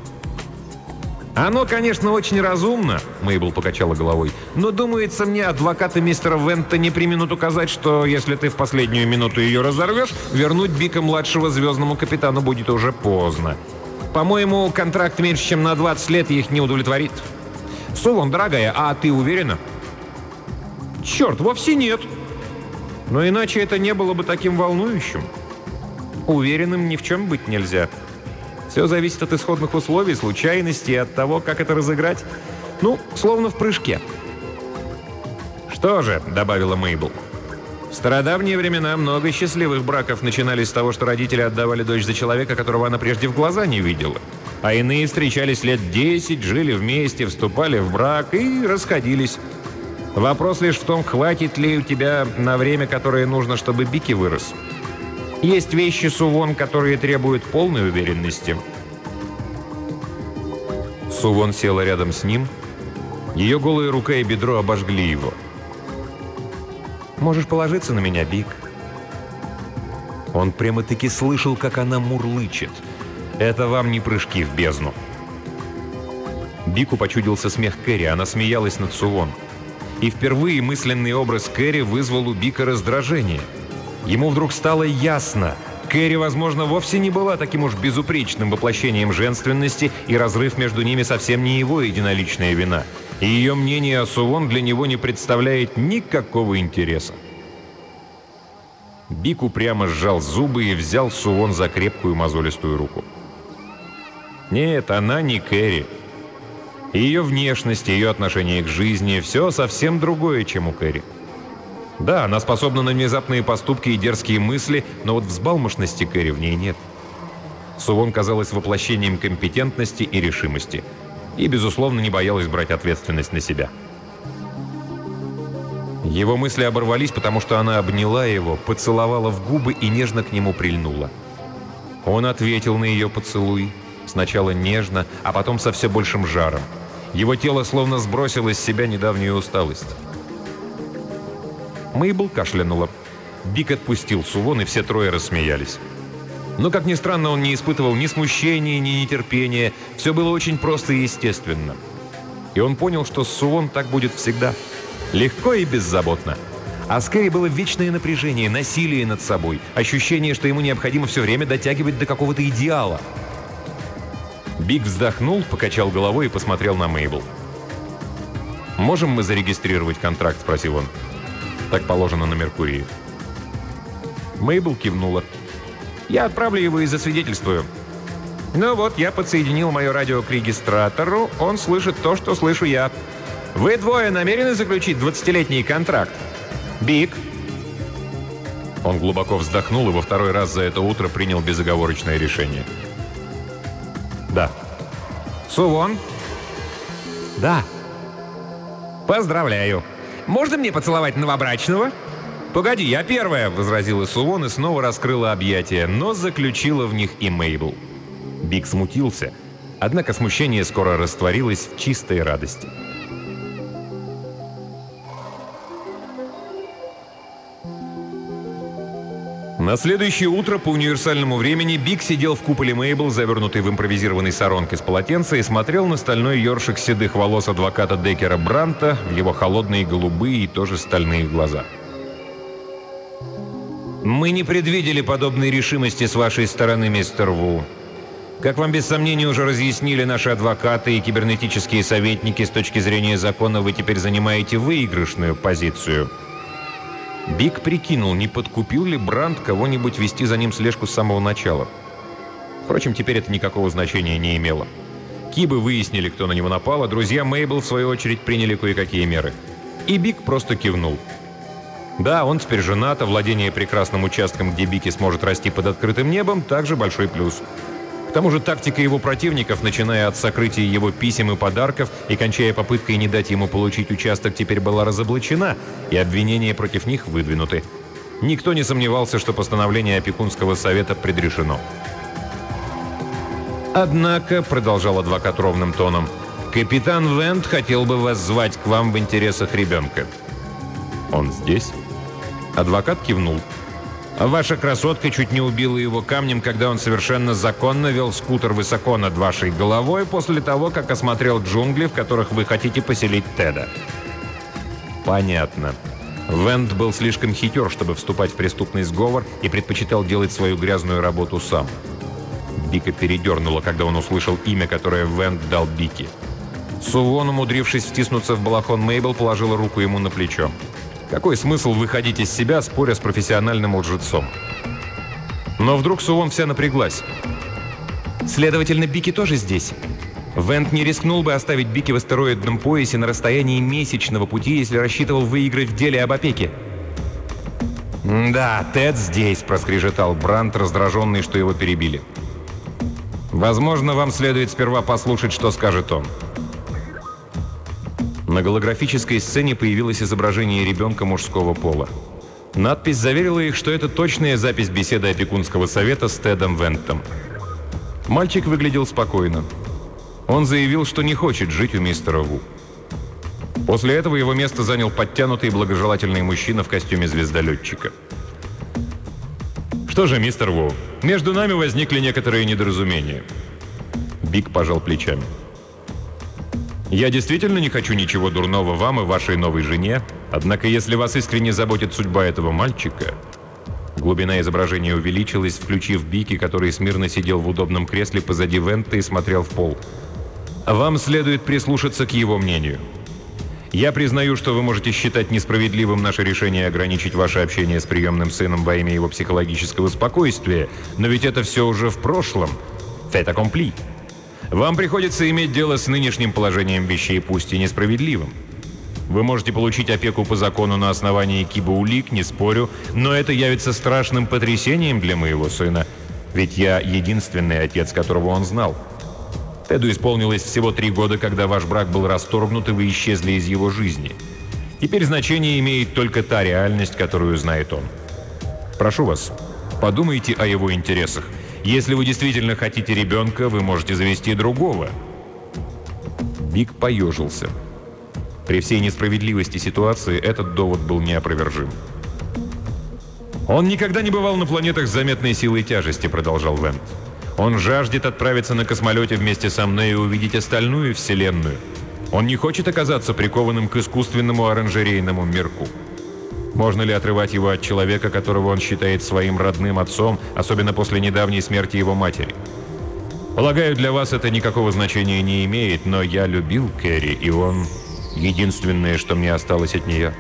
«Оно, конечно, очень разумно», — Мейбл покачала головой. «Но, думается мне, адвокаты мистера Вента не преминут указать, что если ты в последнюю минуту ее разорвешь, вернуть Бика-младшего звездному капитану будет уже поздно. По-моему, контракт меньше, чем на двадцать лет их не удовлетворит. Сувон, дорогая, а ты уверена?» «Черт, вовсе нет. Но иначе это не было бы таким волнующим. Уверенным ни в чем быть нельзя. Все зависит от исходных условий, случайностей и от того, как это разыграть. Ну, словно в прыжке». «Что же», — добавила Мейбл, — «в стародавние времена много счастливых браков начинались с того, что родители отдавали дочь за человека, которого она прежде в глаза не видела. А иные встречались лет десять, жили вместе, вступали в брак и расходились. Вопрос лишь в том, хватит ли у тебя на время, которое нужно, чтобы Бики вырос. Есть вещи, Сувон, которые требуют полной уверенности». Сувон села рядом с ним. Ее голая рука и бедро обожгли его. «Можешь положиться на меня, Бик». Он прямо-таки слышал, как она мурлычет. «Это вам не прыжки в бездну». Бику почудился смех Кэрри, она смеялась над Сувон. И впервые мысленный образ Кэрри вызвал у Бика раздражение. Ему вдруг стало ясно. Кэрри, возможно, вовсе не была таким уж безупречным воплощением женственности, и разрыв между ними совсем не его единоличная вина. И ее мнение о Сувон для него не представляет никакого интереса. Бик упрямо сжал зубы и взял Сувон за крепкую мозолистую руку. Нет, она не Кэрри. Ее внешность, ее отношение к жизни – все совсем другое, чем у Кэрри. Да, она способна на внезапные поступки и дерзкие мысли, но вот взбалмошности Кэрри в ней нет. Сувон казалась воплощением компетентности и решимости. И, безусловно, не боялась брать ответственность на себя. Его мысли оборвались, потому что она обняла его, поцеловала в губы и нежно к нему прильнула. Он ответил на ее поцелуй, сначала нежно, а потом со все большим жаром. Его тело словно сбросило с себя недавнюю усталость. Мейбл кашлянула. Бик отпустил Сувон, и все трое рассмеялись. Но, как ни странно, он не испытывал ни смущения, ни нетерпения. Все было очень просто и естественно. И он понял, что с Сувон так будет всегда. Легко и беззаботно. А с Кэрри было вечное напряжение, насилие над собой, ощущение, что ему необходимо все время дотягивать до какого-то идеала. Бик вздохнул, покачал головой и посмотрел на Мейбл. «Можем мы зарегистрировать контракт?» – спросил он. «Так положено на Меркурии». Мейбл кивнула. «Я отправлю его и засвидетельствую. Ну вот, я подсоединил мое радио к регистратору. Он слышит то, что слышу я. Вы двое намерены заключить двадцатилетний контракт? Бик?» Он глубоко вздохнул и во второй раз за это утро принял безоговорочное решение. «Да». «Сувон?» «Да». «Поздравляю. Можно мне поцеловать новобрачного?» «Погоди, я первая», — возразила Сувон и снова раскрыла объятия, но заключила в них и Мейбл. Бик смутился, однако смущение скоро растворилось в чистой радости. На следующее утро по универсальному времени Бик сидел в куполе Мейбл, завернутый в импровизированный саронг из полотенца, и смотрел на стальной ёршик седых волос адвоката Деккера Бранта в его холодные голубые и тоже стальные глаза. «Мы не предвидели подобной решимости с вашей стороны, мистер Ву. Как вам без сомнения уже разъяснили наши адвокаты и кибернетические советники, с точки зрения закона вы теперь занимаете выигрышную позицию». Бик прикинул, не подкупил ли Брант кого-нибудь вести за ним слежку с самого начала. Впрочем, теперь это никакого значения не имело. Кибы выяснили, кто на него напал, а друзья Мейбл, в свою очередь, приняли кое-какие меры. И Бик просто кивнул. Да, он теперь женат, а владение прекрасным участком, где Бики сможет расти под открытым небом, также большой плюс. К тому же тактика его противников, начиная от сокрытия его писем и подарков и кончая попыткой не дать ему получить участок, теперь была разоблачена, и обвинения против них выдвинуты. Никто не сомневался, что постановление опекунского совета предрешено. «Однако», — продолжал адвокат ровным тоном, — «капитан Вент хотел бы вас звать к вам в интересах ребенка». «Он здесь?» Адвокат кивнул. «Ваша красотка чуть не убила его камнем, когда он совершенно законно вел скутер высоко над вашей головой после того, как осмотрел джунгли, в которых вы хотите поселить Теда». «Понятно». Вент был слишком хитер, чтобы вступать в преступный сговор, и предпочитал делать свою грязную работу сам. Бика передернуло, когда он услышал имя, которое Вент дал Бике. Сувон, умудрившись втиснуться в балахон Мейбл, положила руку ему на плечо. Какой смысл выходить из себя, споря с профессиональным лжецом? Но вдруг Сувон вся напряглась. «Следовательно, Бики тоже здесь?» Вент не рискнул бы оставить Бики в астероидном поясе на расстоянии месячного пути, если рассчитывал выиграть в деле об опеке. «Да, Тед здесь», — проскрежетал Брант, раздраженный, что его перебили. «Возможно, вам следует сперва послушать, что скажет он». На голографической сцене появилось изображение ребенка мужского пола. Надпись заверила их, что это точная запись беседы опекунского совета с Тедом Вентом. Мальчик выглядел спокойно. Он заявил, что не хочет жить у мистера Ву. После этого его место занял подтянутый и благожелательный мужчина в костюме звездолетчика. «Что же, мистер Ву, между нами возникли некоторые недоразумения». Бик пожал плечами. «Я действительно не хочу ничего дурного вам и вашей новой жене, однако если вас искренне заботит судьба этого мальчика...» Глубина изображения увеличилась, включив Бики, который смирно сидел в удобном кресле позади Вента и смотрел в пол. «Вам следует прислушаться к его мнению. Я признаю, что вы можете считать несправедливым наше решение ограничить ваше общение с приемным сыном во имя его психологического спокойствия, но ведь это все уже в прошлом. Fait accompli. Вам приходится иметь дело с нынешним положением вещей, пусть и несправедливым. Вы можете получить опеку по закону на основании кибо-улик, не спорю, но это явится страшным потрясением для моего сына, ведь я единственный отец, которого он знал. Теду исполнилось всего три года, когда ваш брак был расторгнут, и вы исчезли из его жизни. Теперь значение имеет только та реальность, которую знает он. Прошу вас, подумайте о его интересах. Если вы действительно хотите ребенка, вы можете завести другого». Бик поежился. При всей несправедливости ситуации этот довод был неопровержим. «Он никогда не бывал на планетах с заметной силой тяжести», — продолжал Вент. «Он жаждет отправиться на космолете вместе со мной и увидеть остальную Вселенную. Он не хочет оказаться прикованным к искусственному оранжерейному мирку. Можно ли отрывать его от человека, которого он считает своим родным отцом, особенно после недавней смерти его матери? Полагаю, для вас это никакого значения не имеет, но я любил Кэрри, и он единственное, что мне осталось от нее».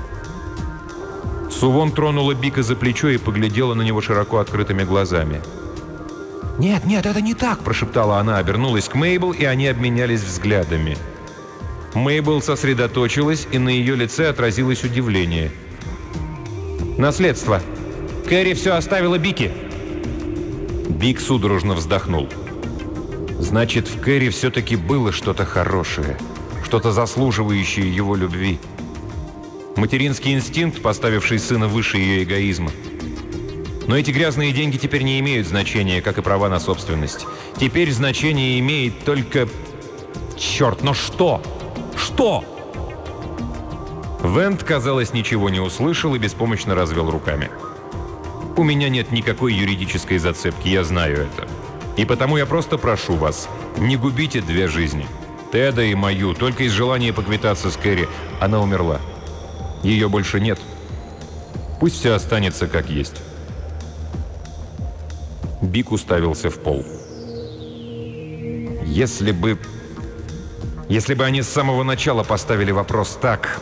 Сувон тронула Бика за плечо и поглядела на него широко открытыми глазами. «Нет, нет, это не так!» – прошептала она, обернулась к Мейбл, и они обменялись взглядами. Мейбл сосредоточилась, и на ее лице отразилось удивление. «Наследство. Кэрри все оставила Бики». Бик судорожно вздохнул. «Значит, в Кэрри все-таки было что-то хорошее, что-то заслуживающее его любви. Материнский инстинкт, поставивший сына выше ее эгоизма. Но эти грязные деньги теперь не имеют значения, как и права на собственность. Теперь значение имеет только... Черт, но что? Что?» Вент, казалось, ничего не услышал и беспомощно развел руками. «У меня нет никакой юридической зацепки, я знаю это. И потому я просто прошу вас, не губите две жизни. Теда и мою, только из желания поквитаться с Кэрри. Она умерла. Ее больше нет. Пусть все останется как есть». Бик уставился в пол. «Если бы... Если бы они с самого начала поставили вопрос так...»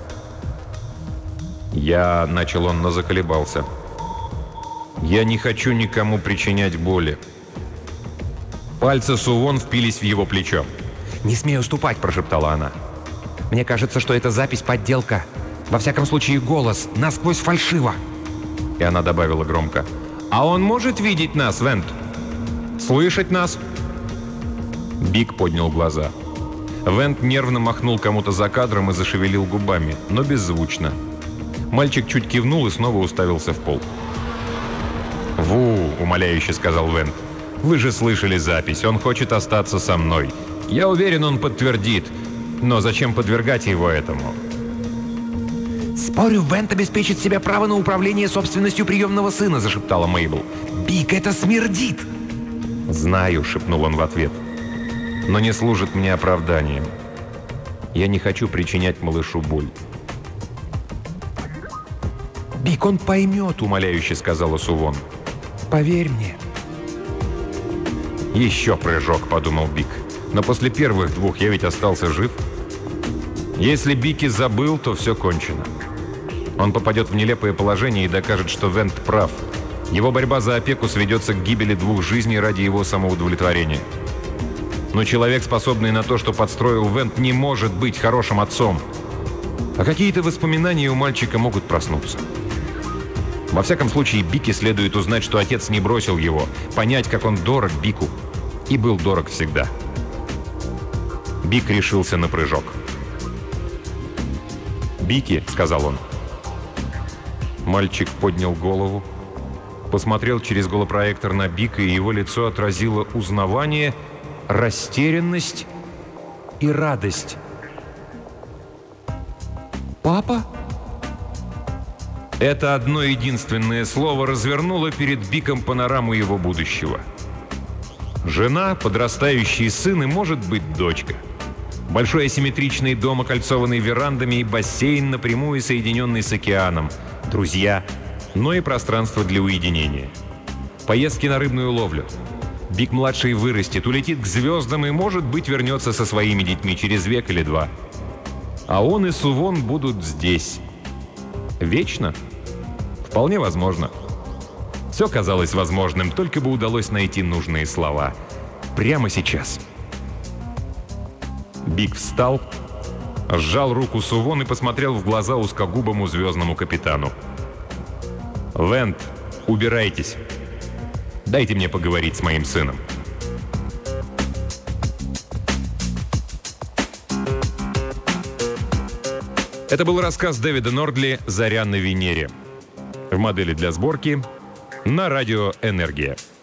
«Я...» — начал он, но заколебался. «Я не хочу никому причинять боли. Пальцы Сувон впились в его плечо. «Не смей уступать», – прошептала она. «Мне кажется, что эта запись – подделка. Во всяком случае, голос насквозь фальшиво». И она добавила громко. «А он может видеть нас, Вент? Слышать нас?» Биг поднял глаза. Вент нервно махнул кому-то за кадром и зашевелил губами, но беззвучно. Мальчик чуть кивнул и снова уставился в пол. «Ву», — умоляюще сказал Вент, — «вы же слышали запись, он хочет остаться со мной. Я уверен, он подтвердит. Но зачем подвергать его этому?» «Спорю, Вент обеспечит себе право на управление собственностью приемного сына», — зашептала Мейбл. «Биг, это смердит!» «Знаю», — шепнул он в ответ, — «но не служит мне оправданием. Я не хочу причинять малышу боль». «Биг, он поймет», — умоляюще сказала Сувон. «Поверь мне». «Еще прыжок», — подумал Биг. «Но после первых двух я ведь остался жив. Если Бики забыл, то все кончено. Он попадет в нелепое положение и докажет, что Вент прав. Его борьба за опеку сведется к гибели двух жизней ради его самоудовлетворения. Но человек, способный на то, что подстроил Вент, не может быть хорошим отцом. А какие-то воспоминания у мальчика могут проснуться. Во всяком случае, Бики следует узнать, что отец не бросил его, понять, как он дорог Бику. И был дорог всегда». Бик решился на прыжок. «Бики», — сказал он. Мальчик поднял голову, посмотрел через голопроектор на Бика, и его лицо отразило узнавание, растерянность и радость. «Папа?» Это одно единственное слово развернуло перед Биком панораму его будущего. Жена, подрастающий сын и, может быть, дочка. Большой асимметричный дом, окольцованный верандами, и бассейн, напрямую соединенный с океаном. Друзья, но и пространство для уединения. Поездки на рыбную ловлю. Бик-младший вырастет, улетит к звездам и, может быть, вернется со своими детьми через век или два. А он и Сувон будут здесь. Вечно? Вполне возможно. Все казалось возможным, только бы удалось найти нужные слова. Прямо сейчас. Биг встал, сжал руку Сувон и посмотрел в глаза узкогубому звездному капитану. «Вент, убирайтесь. Дайте мне поговорить с моим сыном». Это был рассказ Дэвида Нордли «Заря на Венере». В модели для сборки на радио «Энергия».